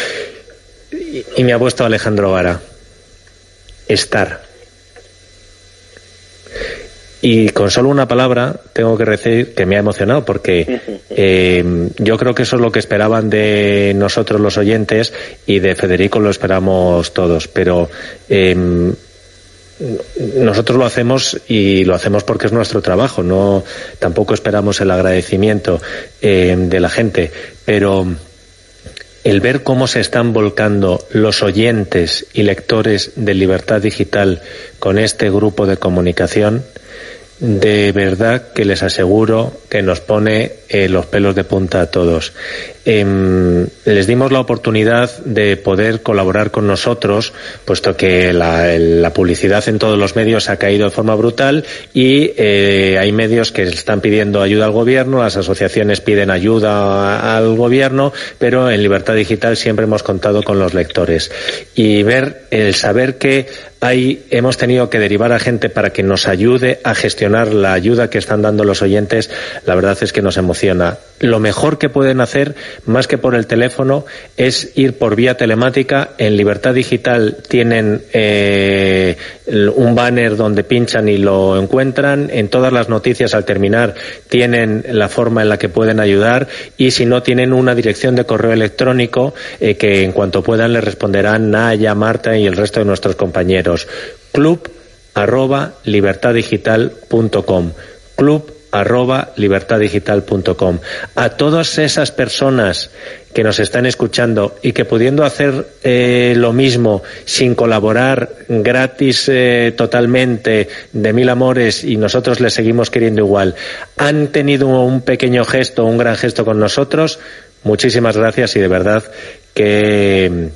y, y me ha puesto Alejandro Vara: estar. Y con solo una palabra tengo que decir que me ha emocionado, porque eh, yo creo que eso es lo que esperaban de nosotros los oyentes, y de Federico lo esperamos todos, pero eh, nosotros lo hacemos y lo hacemos porque es nuestro trabajo, no tampoco esperamos el agradecimiento eh, de la gente, pero el ver cómo se están volcando los oyentes y lectores de Libertad Digital con este grupo de comunicación, de verdad que les aseguro que nos pone eh, los pelos de punta a todos. Eh, les dimos la oportunidad de poder colaborar con nosotros, puesto que la, la publicidad en todos los medios ha caído de forma brutal, y eh, hay medios que están pidiendo ayuda al gobierno, las asociaciones piden ayuda a, al gobierno, pero en Libertad Digital siempre hemos contado con los lectores. Y ver, el saber que hay, hemos tenido que derivar a gente para que nos ayude a gestionar la ayuda que están dando los oyentes, la verdad es que nos emociona. Lo mejor que pueden hacer, más que por el teléfono, es ir por vía telemática. En Libertad Digital tienen eh, un banner donde pinchan y lo encuentran. En todas las noticias, al terminar, tienen la forma en la que pueden ayudar, y si no, tienen una dirección de correo electrónico eh, que en cuanto puedan les responderán Naya, Marta y el resto de nuestros compañeros. Club arroba libertaddigital punto com, club arroba libertaddigital punto com. A todas esas personas que nos están escuchando y que, pudiendo hacer eh, lo mismo sin colaborar, gratis eh, totalmente, de mil amores, y nosotros les seguimos queriendo igual, han tenido un pequeño gesto, un gran gesto con nosotros, muchísimas gracias, y de verdad que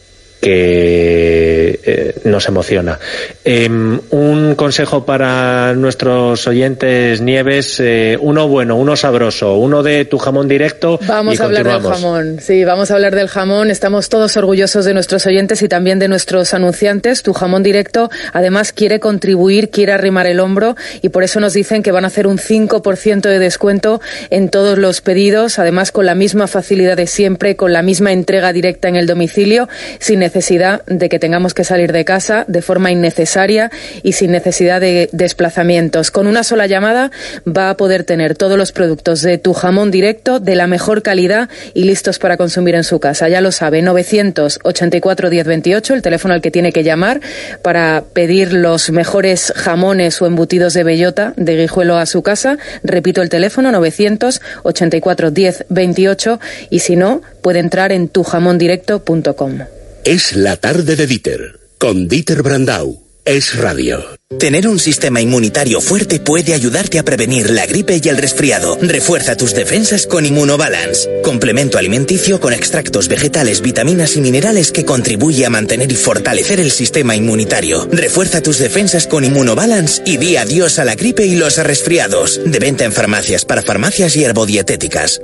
que eh, nos emociona. Eh, un consejo para nuestros oyentes, Nieves, eh, uno bueno, uno sabroso, uno de tu jamón directo. Vamos y a hablar del jamón, sí, vamos a hablar del jamón. Estamos todos orgullosos de nuestros oyentes y también de nuestros anunciantes. Tu jamón directo, además, quiere contribuir, quiere arrimar el hombro, y por eso nos dicen que van a hacer un cinco por ciento de descuento en todos los pedidos, además con la misma facilidad de siempre, con la misma entrega directa en el domicilio, sin necesidad necesidad de que tengamos que salir de casa de forma innecesaria y sin necesidad de desplazamientos. Con una sola llamada va a poder tener todos los productos de Tu Jamón Directo de la mejor calidad y listos para consumir en su casa. Ya lo sabe, novecientos ochenta y cuatro diez veintiocho, el teléfono al que tiene que llamar para pedir los mejores jamones o embutidos de bellota de Guijuelo a su casa. Repito el teléfono, novecientos ochenta y cuatro diez veintiocho, y si no, puede entrar en tu jamón directo punto com. Es la tarde de Dieter, con Dieter Brandau. Es radio. Tener un sistema inmunitario fuerte puede ayudarte a prevenir la gripe y el resfriado. Refuerza tus defensas con Immunobalance, complemento alimenticio con extractos vegetales, vitaminas y minerales que contribuye a mantener y fortalecer el sistema inmunitario. Refuerza tus defensas con Immunobalance y di adiós a la gripe y los resfriados. De venta en farmacias, para farmacias y herbodietéticas.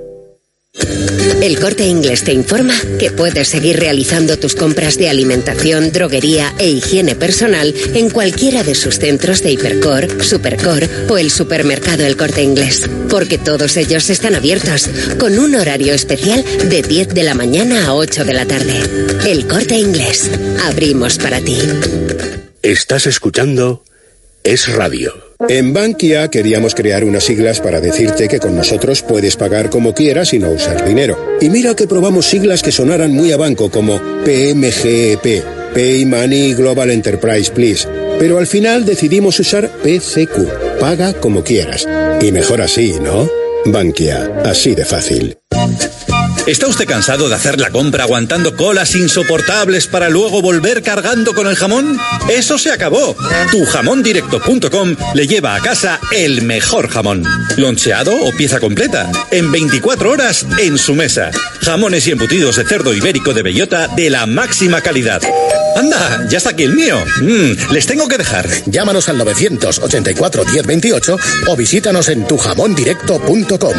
El Corte Inglés te informa que puedes seguir realizando tus compras de alimentación, droguería e higiene personal en cualquiera de sus centros de Hipercor, Supercor o el supermercado El Corte Inglés, porque todos ellos están abiertos con un horario especial de diez de la mañana a ocho de la tarde. El Corte Inglés. Abrimos para ti. Estás escuchando Es Radio. En Bankia queríamos crear unas siglas para decirte que con nosotros puedes pagar como quieras y no usar dinero. Y mira que probamos siglas que sonaran muy a banco, como P M G E P, Pay Money Global Enterprise Please. Pero al final decidimos usar P C Q, paga como quieras. Y mejor así, ¿no? Bankia, así de fácil. ¿Está usted cansado de hacer la compra aguantando colas insoportables para luego volver cargando con el jamón? ¡Eso se acabó! tu jamón directo punto com le lleva a casa el mejor jamón. Loncheado o pieza completa, en veinticuatro horas en su mesa. Jamones y embutidos de cerdo ibérico de bellota de la máxima calidad. ¡Anda! ¡Ya está aquí el mío! Mm, les tengo que dejar. Llámanos al novecientos ochenta y cuatro diez veintiocho o visítanos en tu jamón directo punto com.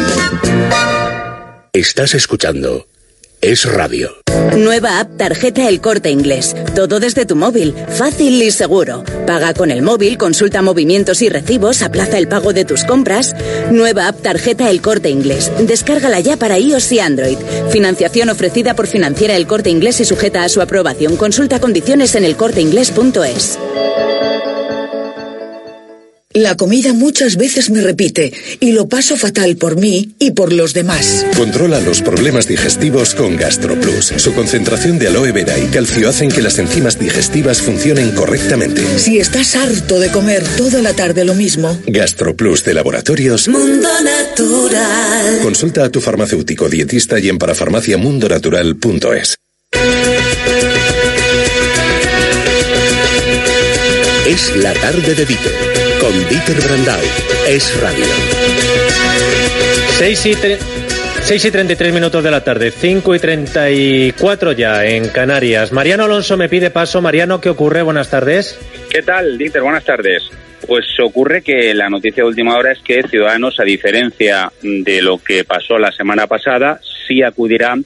Estás escuchando Es Radio. Nueva app Tarjeta El Corte Inglés. Todo desde tu móvil, fácil y seguro. Paga con el móvil, consulta movimientos y recibos, aplaza el pago de tus compras. Nueva app Tarjeta El Corte Inglés. Descárgala ya para iOS y Android. Financiación ofrecida por Financiera El Corte Inglés y sujeta a su aprobación. Consulta condiciones en el corte inglés punto es. La comida muchas veces me repite y lo paso fatal por mí y por los demás. Controla los problemas digestivos con GastroPlus. Su concentración de aloe vera y calcio hacen que las enzimas digestivas funcionen correctamente. Si estás harto de comer toda la tarde lo mismo... GastroPlus de Laboratorios Mundo Natural. Consulta a tu farmacéutico dietista y en parafarmacia mundo natural punto es. Es la tarde de Dieter, con Dieter Brandau. Es radio. seis y treinta y tres minutos de la tarde, cinco y treinta y cuatro ya en Canarias. Mariano Alonso me pide paso. Mariano, ¿qué ocurre? Buenas tardes. ¿Qué tal, Dieter? Buenas tardes. Pues ocurre que la noticia de última hora es que Ciudadanos, a diferencia de lo que pasó la semana pasada, sí acudirán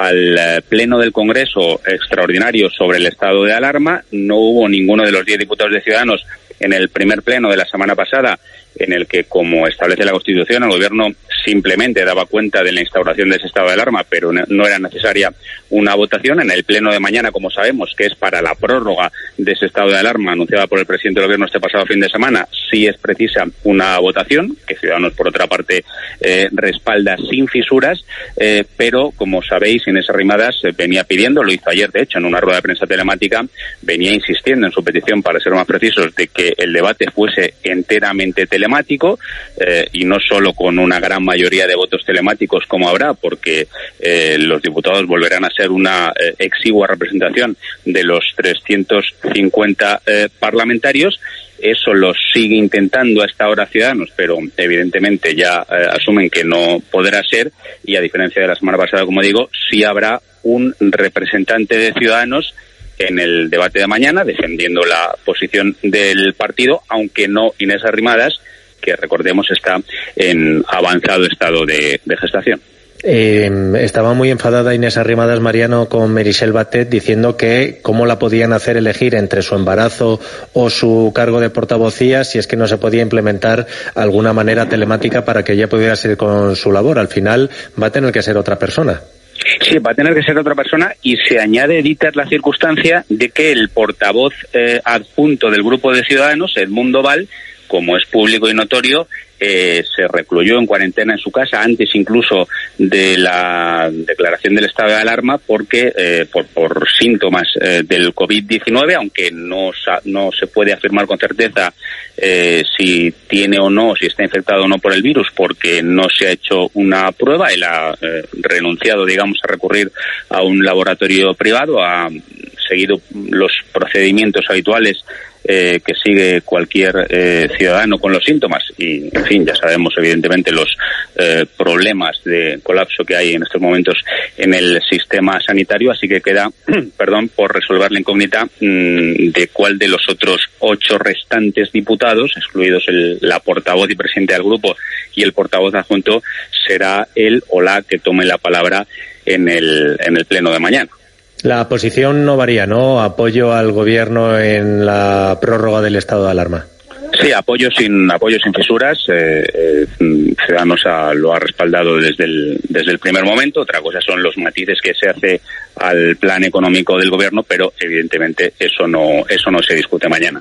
al pleno del Congreso extraordinario sobre el estado de alarma. No hubo ninguno de los diez diputados de Ciudadanos en el primer pleno de la semana pasada, en el que, como establece la Constitución, el Gobierno simplemente daba cuenta de la instauración de ese estado de alarma, pero no era necesaria una votación. En el pleno de mañana, como sabemos, que es para la prórroga de ese estado de alarma anunciada por el presidente del Gobierno este pasado fin de semana, sí es precisa una votación, que Ciudadanos, por otra parte, eh, respalda sin fisuras, eh, pero, como sabéis, Inés Arrimadas eh, venía pidiendo, lo hizo ayer, de hecho, en una rueda de prensa telemática, venía insistiendo en su petición, para ser más precisos, de que el debate fuese enteramente telemático, eh, y no solo con una gran mayoría de votos telemáticos como habrá, porque eh, los diputados volverán a ser una eh, exigua representación de los trescientos cincuenta eh, parlamentarios. Eso lo sigue intentando a esta hora Ciudadanos, pero evidentemente ya eh, asumen que no podrá ser, y a diferencia de la semana pasada, como digo, sí habrá un representante de Ciudadanos en el debate de mañana, defendiendo la posición del partido, aunque no Inés Arrimadas, que recordemos está en avanzado estado de, de gestación. Eh, estaba muy enfadada Inés Arrimadas, Mariano, con Meritxell Batet, diciendo que cómo la podían hacer elegir entre su embarazo o su cargo de portavocía si es que no se podía implementar alguna manera telemática para que ella pudiera seguir con su labor. Al final va a tener que ser otra persona. Sí, va a tener que ser otra persona, y se añade, Dieter, la circunstancia de que el portavoz eh, adjunto del Grupo de Ciudadanos, Edmundo Val, como es público y notorio, eh, se recluyó en cuarentena en su casa antes incluso de la declaración del estado de alarma porque eh, por, por síntomas eh, del COVID diecinueve, aunque no, no se puede afirmar con certeza eh, si tiene o no, si está infectado o no por el virus, porque no se ha hecho una prueba. Él ha eh, renunciado, digamos, a recurrir a un laboratorio privado, ha seguido los procedimientos habituales Eh, que sigue cualquier eh, ciudadano con los síntomas, y en fin, ya sabemos evidentemente los eh, problemas de colapso que hay en estos momentos en el sistema sanitario, así que queda perdón por resolver la incógnita mmm, de cuál de los otros ocho restantes diputados, excluidos el, la portavoz y presidente del grupo y el portavoz adjunto, será él o la que tome la palabra en el, en el pleno de mañana. La posición no varía, ¿no? Apoyo al gobierno en la prórroga del estado de alarma. Sí, apoyo sin apoyo sin fisuras. Eh, eh, Ciudadanos ha, lo ha respaldado desde el, desde el primer momento. Otra cosa son los matices que se hace al plan económico del gobierno, pero evidentemente eso no, eso no se discute mañana.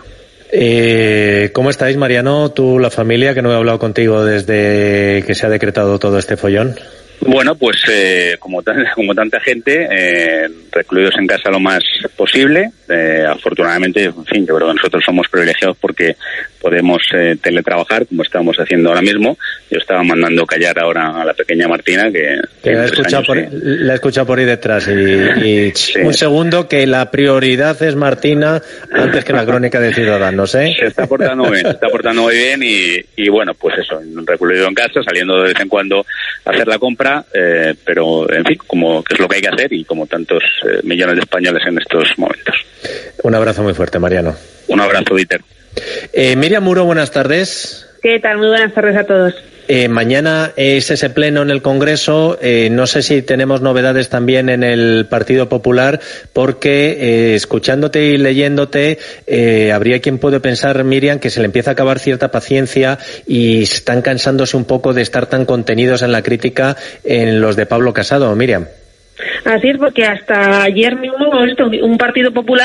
Eh, ¿Cómo estáis, Mariano? Tú, la familia, que no he hablado contigo desde que se ha decretado todo este follón. Bueno, pues eh, como, tan, como tanta gente, eh, recluidos en casa lo más posible. Eh, afortunadamente, en fin, yo creo que nosotros somos privilegiados porque podemos eh, teletrabajar, como estamos haciendo ahora mismo. Yo estaba mandando callar ahora a la pequeña Martina, que... que la, he escuchado por, y... la he escuchado por ahí detrás. Y, y sí. Un segundo, que la prioridad es Martina antes que la crónica de Ciudadanos, ¿eh? Se está portando bien, se está portando muy bien y, y bueno, pues eso, recluido en casa, saliendo de vez en cuando a hacer la compra, eh, pero en fin, como que es lo que hay que hacer y como tantos eh, millones de españoles en estos momentos. Un abrazo muy fuerte, Mariano. Un abrazo, Dieter. Eh, Miriam Muro, buenas tardes. ¿Qué tal? Muy buenas tardes a todos. Eh, mañana es ese pleno en el Congreso. Eh, no sé si tenemos novedades también en el Partido Popular, porque eh, escuchándote y leyéndote, eh, habría quien puede pensar, Miriam, que se le empieza a acabar cierta paciencia y están cansándose un poco de estar tan contenidos en la crítica en los de Pablo Casado. Miriam. Así es, porque hasta ayer mismo esto, un Partido Popular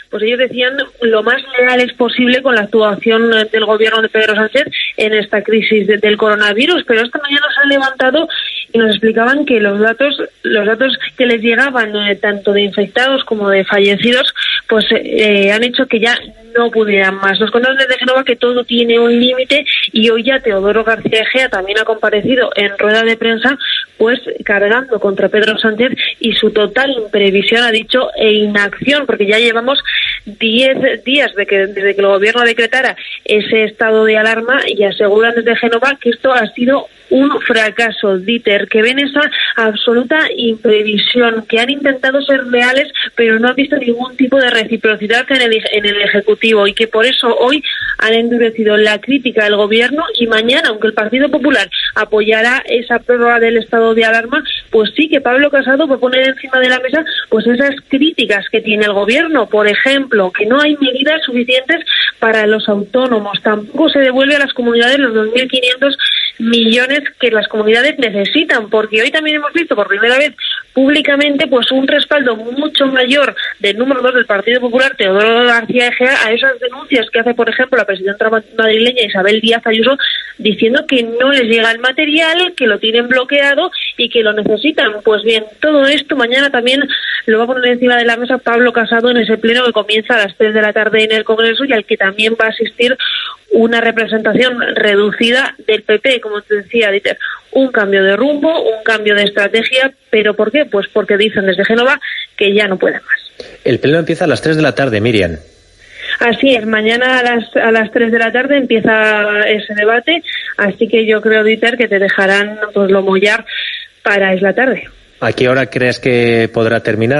pues ellos decían lo más leales posible con la actuación del gobierno de Pedro Sánchez en esta crisis de, del coronavirus, pero esta mañana se han levantado y nos explicaban que los datos los datos que les llegaban eh, tanto de infectados como de fallecidos pues eh, han hecho que ya no pudieran más. Nos contaron desde Génova que todo tiene un límite y hoy ya Teodoro García Egea también ha comparecido en rueda de prensa pues cargando contra Pedro Sánchez y su total imprevisión, ha dicho, e inacción, porque ya llevamos diez días de que, desde que el gobierno decretara ese estado de alarma y aseguran desde Génova que esto ha sido un fracaso, Dieter, que ven esa absoluta imprevisión, que han intentado ser leales pero no han visto ningún tipo de reciprocidad en el, en el Ejecutivo y que por eso hoy han endurecido la crítica al gobierno y mañana, aunque el Partido Popular apoyará esa prórroga del estado de alarma, pues sí que Pablo Casado va a poner encima de la mesa pues esas críticas que tiene el gobierno, por ejemplo, que no hay medidas suficientes para los autónomos, tampoco se devuelve a las comunidades los dos mil quinientos millones que las comunidades necesitan, porque hoy también hemos visto por primera vez públicamente pues un respaldo mucho mayor del número dos del Partido Popular, Teodoro García Egea, a esas denuncias que hace, por ejemplo, la presidenta madrileña Isabel Díaz Ayuso, diciendo que no les llega el material, que lo tienen bloqueado y que lo necesitan. Pues bien, todo esto mañana también lo va a poner encima de la mesa Pablo Casado en ese pleno que comienza a las tres de la tarde en el Congreso y al que también va a asistir una representación reducida del P P, como te decía, Dieter, un cambio de rumbo, un cambio de estrategia, ¿pero por qué? Pues porque dicen desde Génova que ya no pueden más. El pleno empieza a las tres de la tarde, Miriam. Así es, mañana a las a las tres de la tarde empieza ese debate, así que yo creo, Dieter, que te dejarán pues lo mollar para esa tarde. ¿A qué hora crees que podrá terminar?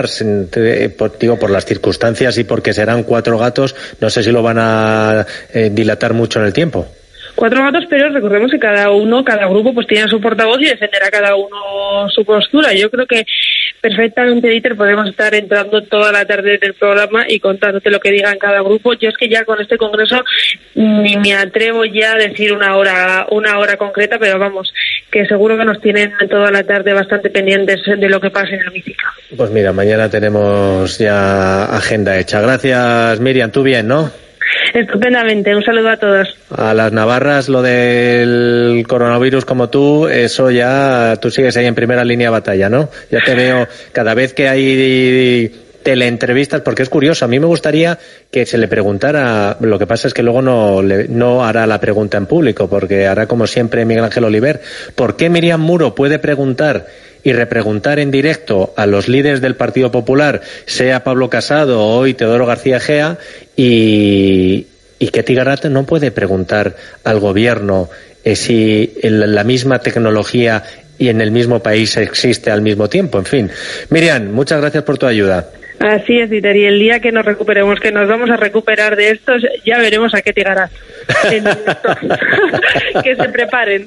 Por, digo, por las circunstancias y porque serán cuatro gatos, no sé si lo van a eh, dilatar mucho en el tiempo. Cuatro gatos, pero recordemos que cada uno, cada grupo, pues tiene su portavoz y defenderá cada uno su postura. Yo creo que perfectamente, Dieter, podemos estar entrando toda la tarde en el programa y contándote lo que digan cada grupo. Yo es que ya con este congreso ni me atrevo ya a decir una hora, una hora concreta, pero vamos, que seguro que nos tienen toda la tarde bastante pendientes de lo que pase en el hemiciclo. Pues mira, mañana tenemos ya agenda hecha. Gracias, Miriam. Tú bien, ¿no? Estupendamente, un saludo a todos. A las navarras, lo del coronavirus como tú, eso ya, tú sigues ahí en primera línea de batalla, ¿no? Ya te veo cada vez que hay teleentrevistas, porque es curioso, a mí me gustaría que se le preguntara, lo que pasa es que luego no, le, no hará la pregunta en público, porque hará como siempre Miguel Ángel Oliver, ¿por qué Miriam Muro puede preguntar y repreguntar en directo a los líderes del Partido Popular, sea Pablo Casado o hoy Teodoro García Egea, y, y que Tigarat no puede preguntar al gobierno eh, si el, la misma tecnología y en el mismo país existe al mismo tiempo? En fin, Miriam, muchas gracias por tu ayuda. Así es, Dieter, y el día que nos recuperemos, que nos vamos a recuperar de estos, ya veremos a qué Tigarat. Que se preparen.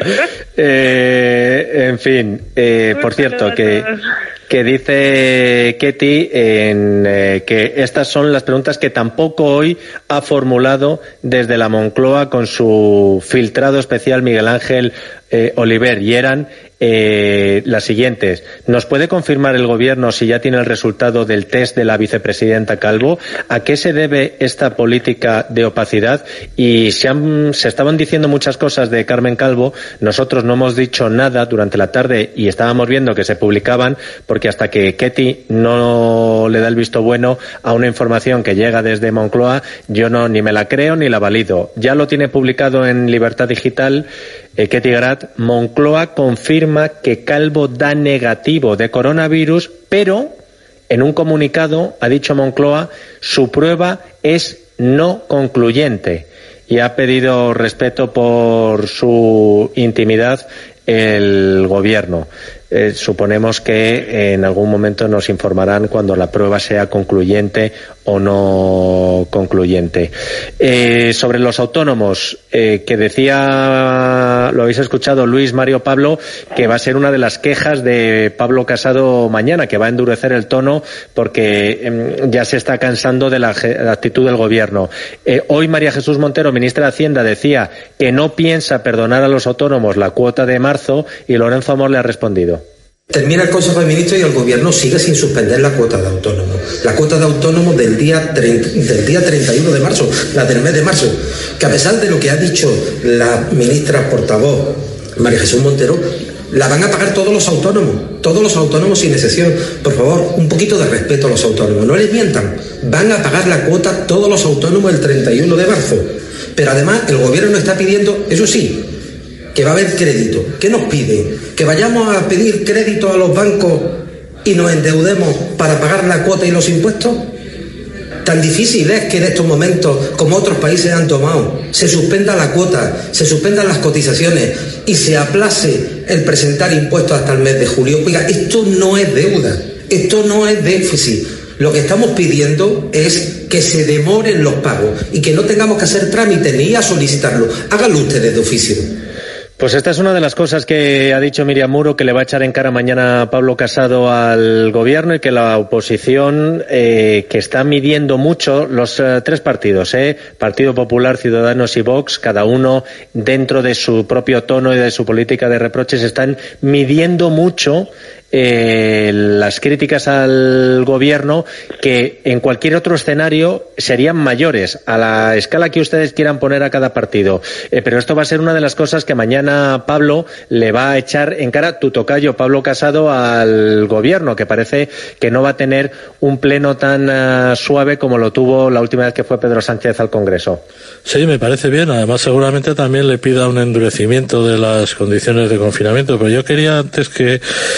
Eh, en fin, eh, por cierto, que, que dice Ketty en, eh, que estas son las preguntas que tampoco hoy ha formulado desde la Moncloa con su filtrado especial Miguel Ángel eh, Oliver, y eran eh, las siguientes. ¿Nos puede confirmar el gobierno si ya tiene el resultado del test de la vicepresidenta Calvo? ¿A qué se debe esta política de opacidad? Y se, han, se estaban diciendo muchas cosas de Carmen Calvo, nosotros no hemos dicho nada durante la tarde y estábamos viendo que se publicaban, porque hasta que Ketty no le da el visto bueno a una información que llega desde Moncloa, yo no ni me la creo ni la valido. Ya lo tiene publicado en Libertad Digital eh, Ketty Garat. Moncloa confirma que Calvo da negativo de coronavirus, pero en un comunicado ha dicho Moncloa su prueba es no concluyente y ha pedido respeto por su intimidad el gobierno. Eh, suponemos que en algún momento nos informarán cuando la prueba sea concluyente o no concluyente. Eh, sobre los autónomos, eh, que decía, lo habéis escuchado, Luis Mario Pablo, que va a ser una de las quejas de Pablo Casado mañana, que va a endurecer el tono porque eh, ya se está cansando de la, la actitud del gobierno. Eh, hoy María Jesús Montero, ministra de Hacienda, decía que no piensa perdonar a los autónomos la cuota de marzo y Lorenzo Amor le ha respondido. Termina el Consejo de Ministros y el Gobierno sigue sin suspender la cuota de autónomos. La cuota de autónomos del día, del día treinta y uno de marzo, la del mes de marzo, que a pesar de lo que ha dicho la ministra portavoz, María Jesús Montero, la van a pagar todos los autónomos, todos los autónomos sin excepción. Por favor, un poquito de respeto a los autónomos, no les mientan. Van a pagar la cuota todos los autónomos el treinta y uno de marzo. Pero además el Gobierno está pidiendo, eso sí, que va a haber crédito. ¿Qué nos pide? ¿Que vayamos a pedir crédito a los bancos y nos endeudemos para pagar la cuota y los impuestos? Tan difícil es que en estos momentos, como otros países han tomado, se suspenda la cuota, se suspendan las cotizaciones y se aplace el presentar impuestos hasta el mes de julio. Oiga, esto no es deuda, esto no es déficit. Lo que estamos pidiendo es que se demoren los pagos y que no tengamos que hacer trámites ni ir a solicitarlo. Háganlo ustedes de oficio. Pues esta es una de las cosas que ha dicho Miriam Muro, que le va a echar en cara mañana Pablo Casado al Gobierno, y que la oposición, eh, que está midiendo mucho los eh, tres partidos, eh, Partido Popular, Ciudadanos y Vox, cada uno dentro de su propio tono y de su política de reproches, están midiendo mucho Eh, las críticas al Gobierno, que en cualquier otro escenario serían mayores a la escala que ustedes quieran poner a cada partido. Eh, pero esto va a ser una de las cosas que mañana Pablo le va a echar en cara, tu tocayo Pablo Casado, al Gobierno, que parece que no va a tener un pleno tan uh, suave como lo tuvo la última vez que fue Pedro Sánchez al Congreso. Sí, me parece bien. Además, seguramente también le pida un endurecimiento de las condiciones de confinamiento. Pero yo quería, antes que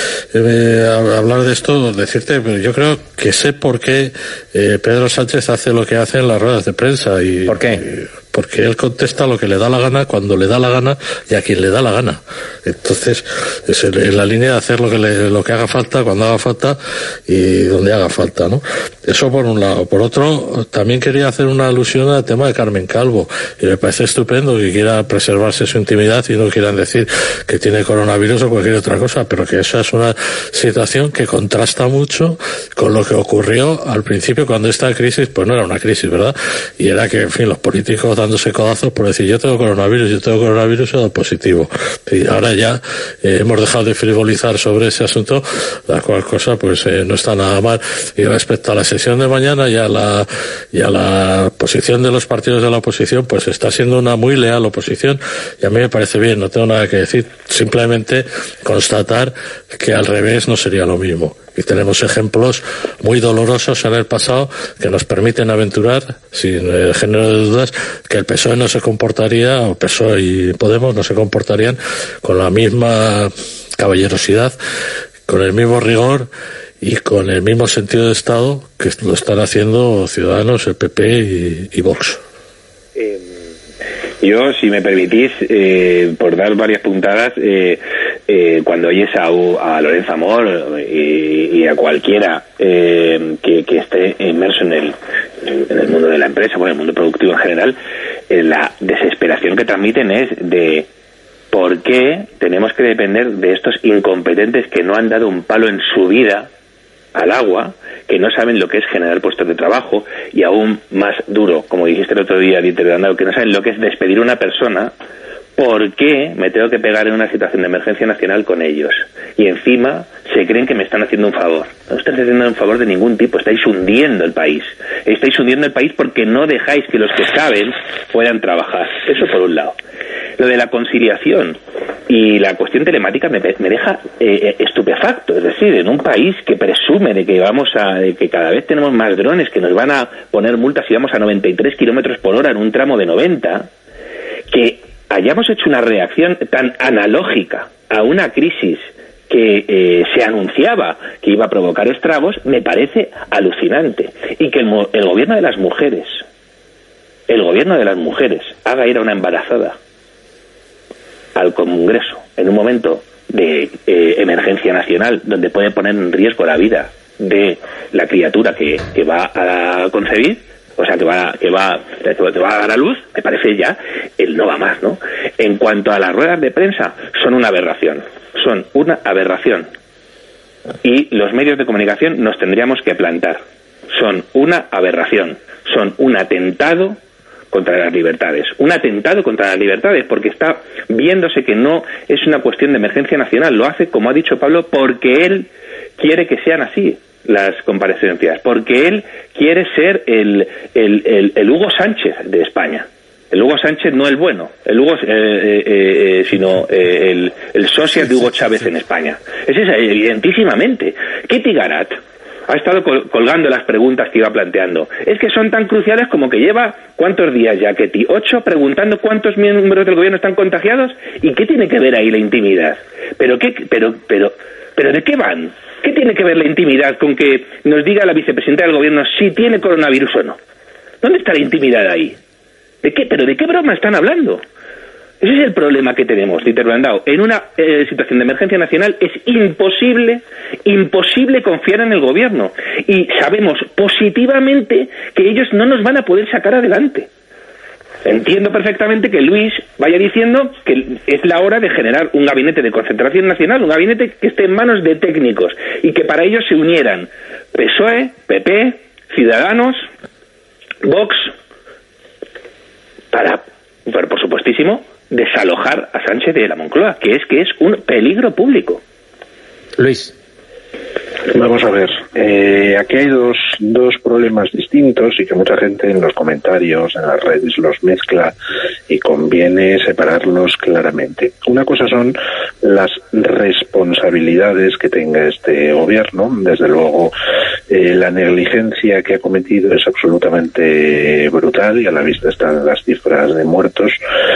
eh, hablar de esto, decirte, pero yo creo que sé por qué eh, Pedro Sánchez hace lo que hace en las ruedas de prensa. Y, ¿Por qué? Y, porque él contesta lo que le da la gana, cuando le da la gana y a quien le da la gana. Entonces, es en la línea de hacer lo que le, lo que haga falta, cuando haga falta y donde haga falta, ¿no? Eso por un lado. Por otro, también quería hacer una alusión al tema de Carmen Calvo, y me parece estupendo que quiera preservarse su intimidad y no quieran decir que tiene coronavirus o cualquier otra cosa, pero que esa es una situación que contrasta mucho con lo que ocurrió al principio, cuando esta crisis, pues no era una crisis, ¿verdad? Y era que, en fin, los políticos dándose codazos por decir yo tengo coronavirus, yo tengo coronavirus, he dado positivo. Y ahora ya eh, hemos dejado de frivolizar sobre ese asunto, la cual cosa pues eh, no está nada mal. Y respecto a la sesión de mañana y a la, y a la posición de los partidos de la oposición, pues está siendo una muy leal oposición, y a mí me parece bien, no tengo nada que decir, simplemente constatar que al revés no sería lo mismo. Y tenemos ejemplos muy dolorosos en el pasado que nos permiten aventurar, sin eh, género de dudas, que el P S O E no se comportaría, o P S O E y Podemos no se comportarían con la misma caballerosidad, con el mismo rigor y con el mismo sentido de Estado que lo están haciendo Ciudadanos, el P P y, y Vox. Eh, yo, si me permitís, eh, por dar varias puntadas, eh, eh, cuando oyes a, a Lorenzo Amor y, y a cualquiera eh, que, que esté inmerso en el, en el mundo de la empresa, bueno, en el mundo productivo en general, eh, la desesperación que transmiten es de por qué tenemos que depender de estos incompetentes que no han dado un palo en su vida al agua, que no saben lo que es generar puestos de trabajo, y aún más duro, como dijiste el otro día, Dieter Brandau, que no saben lo que es despedir a una persona. ¿Por qué me tengo que pegar en una situación de emergencia nacional con ellos? Y encima se creen que me están haciendo un favor. No estáis haciendo un favor de ningún tipo, estáis hundiendo el país. Estáis hundiendo el país porque no dejáis que los que saben puedan trabajar. Eso por un lado. Lo de la conciliación y la cuestión telemática me, me deja eh, estupefacto. Es decir, en un país que presume de que vamos a, de que cada vez tenemos más drones, que nos van a poner multas si vamos a noventa y tres kilómetros por hora en un tramo de noventa, que hayamos hecho una reacción tan analógica a una crisis que eh, se anunciaba que iba a provocar estragos, me parece alucinante. Y que el, el gobierno de las mujeres, el gobierno de las mujeres, haga ir a una embarazada al Congreso en un momento de eh, emergencia nacional, donde puede poner en riesgo la vida de la criatura que, que va a concebir, o sea, que va, que va, que va a dar a luz, me parece ya el no va más, ¿no? En cuanto a las ruedas de prensa, son una aberración, son una aberración. Y los medios de comunicación nos tendríamos que plantar. Son una aberración, son un atentado contra las libertades, un atentado contra las libertades, porque está viéndose que no es una cuestión de emergencia nacional, lo hace, como ha dicho Pablo, porque él quiere que sean así las comparecencias, porque él quiere ser el, el, el, el Hugo Sánchez de España. El Hugo Sánchez no el bueno, el Hugo, eh, eh, eh, sino eh, el, el socio de Hugo Chávez en España. Ese es evidentísimamente. Kitty Garat ha estado col colgando las preguntas que iba planteando. Es que son tan cruciales como que lleva, ¿cuántos días ya, Ketty? ¿Ocho? Preguntando cuántos miembros del gobierno están contagiados. ¿Y qué tiene que ver ahí la intimidad? ¿Pero qué, pero, pero, pero de qué van? ¿Qué tiene que ver la intimidad con que nos diga la vicepresidenta del gobierno si tiene coronavirus o no? ¿Dónde está la intimidad ahí? ¿De qué? ¿Pero de qué broma están hablando? Ese es el problema que tenemos, Dieter Brandau. En una eh, situación de emergencia nacional es imposible, imposible confiar en el gobierno. Y sabemos positivamente que ellos no nos van a poder sacar adelante. Entiendo perfectamente que Luis vaya diciendo que es la hora de generar un gabinete de concentración nacional, un gabinete que esté en manos de técnicos y que para ellos se unieran P S O E, P P, Ciudadanos, Vox, para, para por supuestísimo, desalojar a Sánchez de la Moncloa, que es que es un peligro público. Luis. Vamos a ver, eh, aquí hay dos, dos problemas distintos y que mucha gente en los comentarios, en las redes los mezcla y conviene separarlos claramente. Una cosa son las responsabilidades que tenga este gobierno, desde luego eh, la negligencia que ha cometido es absolutamente brutal y a la vista están las cifras de muertos.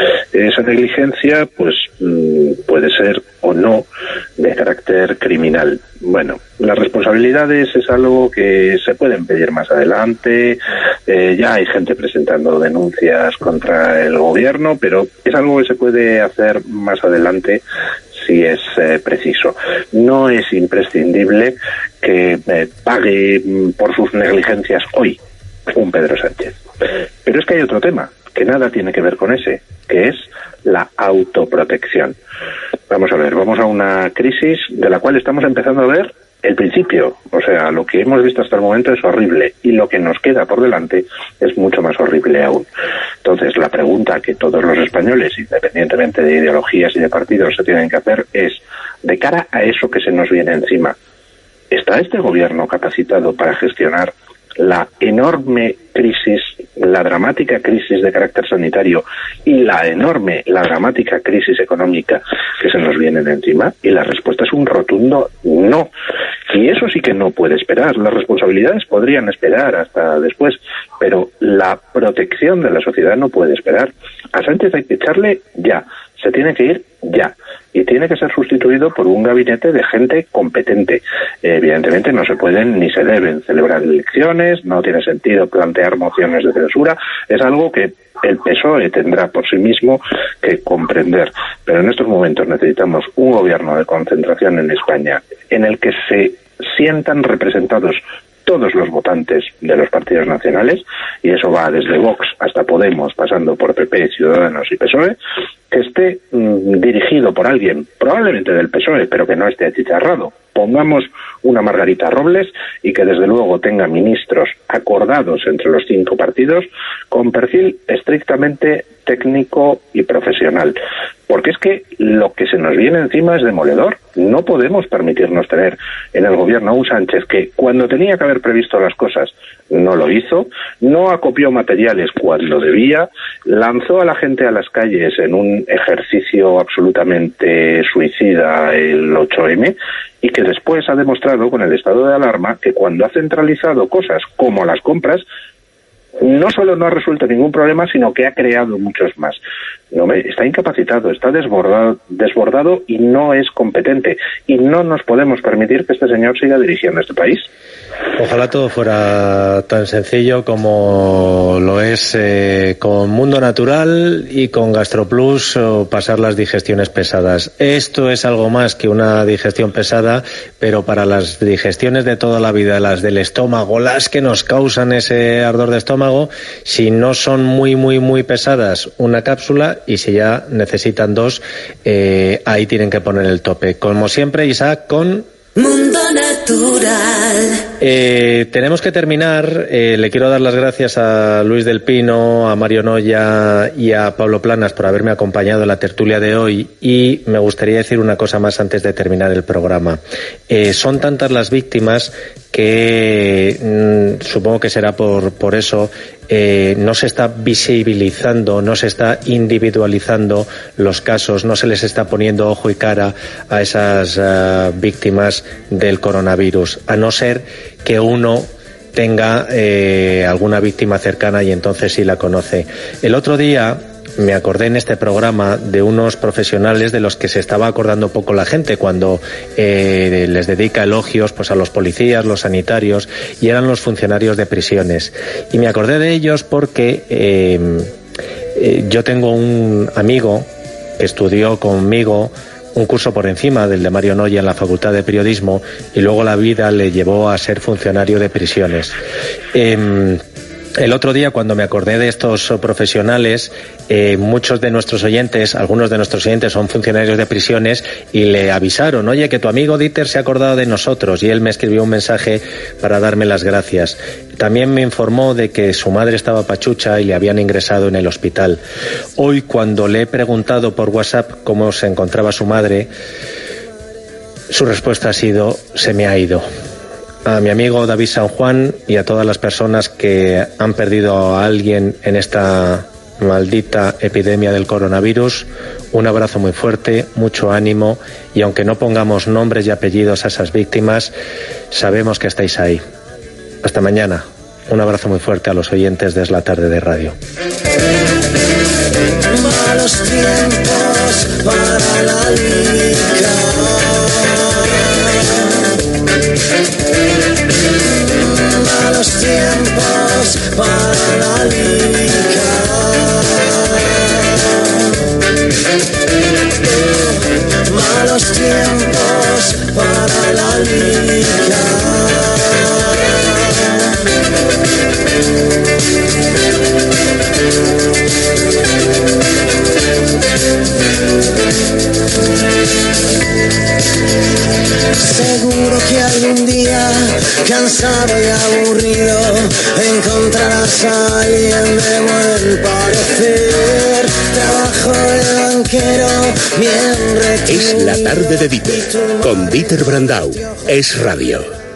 Esa negligencia pues puede ser o no de carácter criminal. Bueno, las responsabilidades es algo que se pueden pedir más adelante, eh, ya hay gente presentando denuncias contra el gobierno, pero es algo que se puede hacer más adelante si es eh, preciso. No es imprescindible que eh, pague por sus negligencias hoy un Pedro Sánchez. Pero es que hay otro tema, que nada tiene que ver con ese, que es la autoprotección. Vamos a ver, vamos a una crisis de la cual estamos empezando a ver el principio. O sea, lo que hemos visto hasta el momento es horrible y lo que nos queda por delante es mucho más horrible aún. Entonces, la pregunta que todos los españoles, independientemente de ideologías y de partidos, se tienen que hacer es, de cara a eso que se nos viene encima, ¿está este gobierno capacitado para gestionar la enorme crisis, la dramática crisis de carácter sanitario y la enorme, la dramática crisis económica que se nos vienen encima? Y la respuesta es un rotundo no. Y eso sí que no puede esperar. Las responsabilidades podrían esperar hasta después, pero la protección de la sociedad no puede esperar. A Sánchez hay que echarle ya. Se tiene que ir ya. Y tiene que ser sustituido por un gabinete de gente competente. Eh, evidentemente no se pueden ni se deben celebrar elecciones, no tiene sentido plantear mociones de censura. Es algo que el P S O E tendrá por sí mismo que comprender. Pero en estos momentos necesitamos un gobierno de concentración en España en el que se sientan representados todos los votantes de los partidos nacionales, y eso va desde Vox hasta Podemos, pasando por P P, Ciudadanos y P S O E, que esté mmm, dirigido por alguien, probablemente del P S O E, pero que no esté achicharrado. Pongamos una Margarita Robles y que desde luego tenga ministros acordados entre los cinco partidos con perfil estrictamente técnico y profesional. Porque es que lo que se nos viene encima es demoledor. No podemos permitirnos tener en el gobierno a un Sánchez que, cuando tenía que haber previsto las cosas, no lo hizo, no acopió materiales cuando debía, lanzó a la gente a las calles en un ejercicio absolutamente suicida el ocho eme, y que después ha demostrado con el estado de alarma que cuando ha centralizado cosas como las compras, no solo no ha resuelto ningún problema, sino que ha creado muchos más. No, está incapacitado, está desbordado, desbordado y no es competente. Y no nos podemos permitir que este señor siga dirigiendo este país. Ojalá todo fuera tan sencillo como lo es eh, con Mundo Natural y con GastroPlus, o pasar las digestiones pesadas. Esto es algo más que una digestión pesada, pero para las digestiones de toda la vida, las del estómago, las que nos causan ese ardor de estómago, si no son muy, muy, muy pesadas, una cápsula, y si ya necesitan dos, eh, ahí tienen que poner el tope. Como siempre, Isaac, con... Mundo Natural. natural. Eh, tenemos que terminar. Eh, le quiero dar las gracias a Luis del Pino, a Mario Noya y a Pablo Planas por haberme acompañado en la tertulia de hoy, y me gustaría decir una cosa más antes de terminar el programa. Eh, son tantas las víctimas que mmm, supongo que será por, por eso eh, no se está visibilizando, no se está individualizando los casos, no se les está poniendo ojo y cara a esas uh, víctimas del coronavirus, a no ser que uno tenga eh, alguna víctima cercana y entonces sí la conoce. El otro día me acordé en este programa de unos profesionales de los que se estaba acordando poco la gente cuando eh, les dedica elogios pues a los policías, los sanitarios, y eran los funcionarios de prisiones. Y me acordé de ellos porque eh, eh, yo tengo un amigo que estudió conmigo un curso por encima del de Mario Noya en la Facultad de Periodismo, y luego la vida le llevó a ser funcionario de prisiones. Eh, El otro día, cuando me acordé de estos profesionales, eh, muchos de nuestros oyentes, algunos de nuestros oyentes son funcionarios de prisiones, y le avisaron: oye, que tu amigo Dieter se ha acordado de nosotros, y él me escribió un mensaje para darme las gracias. También me informó de que su madre estaba pachucha y le habían ingresado en el hospital. Hoy, cuando le he preguntado por WhatsApp cómo se encontraba su madre, su respuesta ha sido: se me ha ido. A mi amigo David San Juan y a todas las personas que han perdido a alguien en esta maldita epidemia del coronavirus, un abrazo muy fuerte, mucho ánimo, y aunque no pongamos nombres y apellidos a esas víctimas, sabemos que estáis ahí. Hasta mañana. Un abrazo muy fuerte a los oyentes de Es la Tarde de Radio. Malos tiempos para la liga. Malos tiempos para la liga. Malos tiempos para la liga. Seguro que algún día, cansado y aburrido, encontrarás a alguien de buen parecer. Trabajo de banquero, bien retribuido. Es la tarde de Dieter, con Dieter Brandau. Es Radio.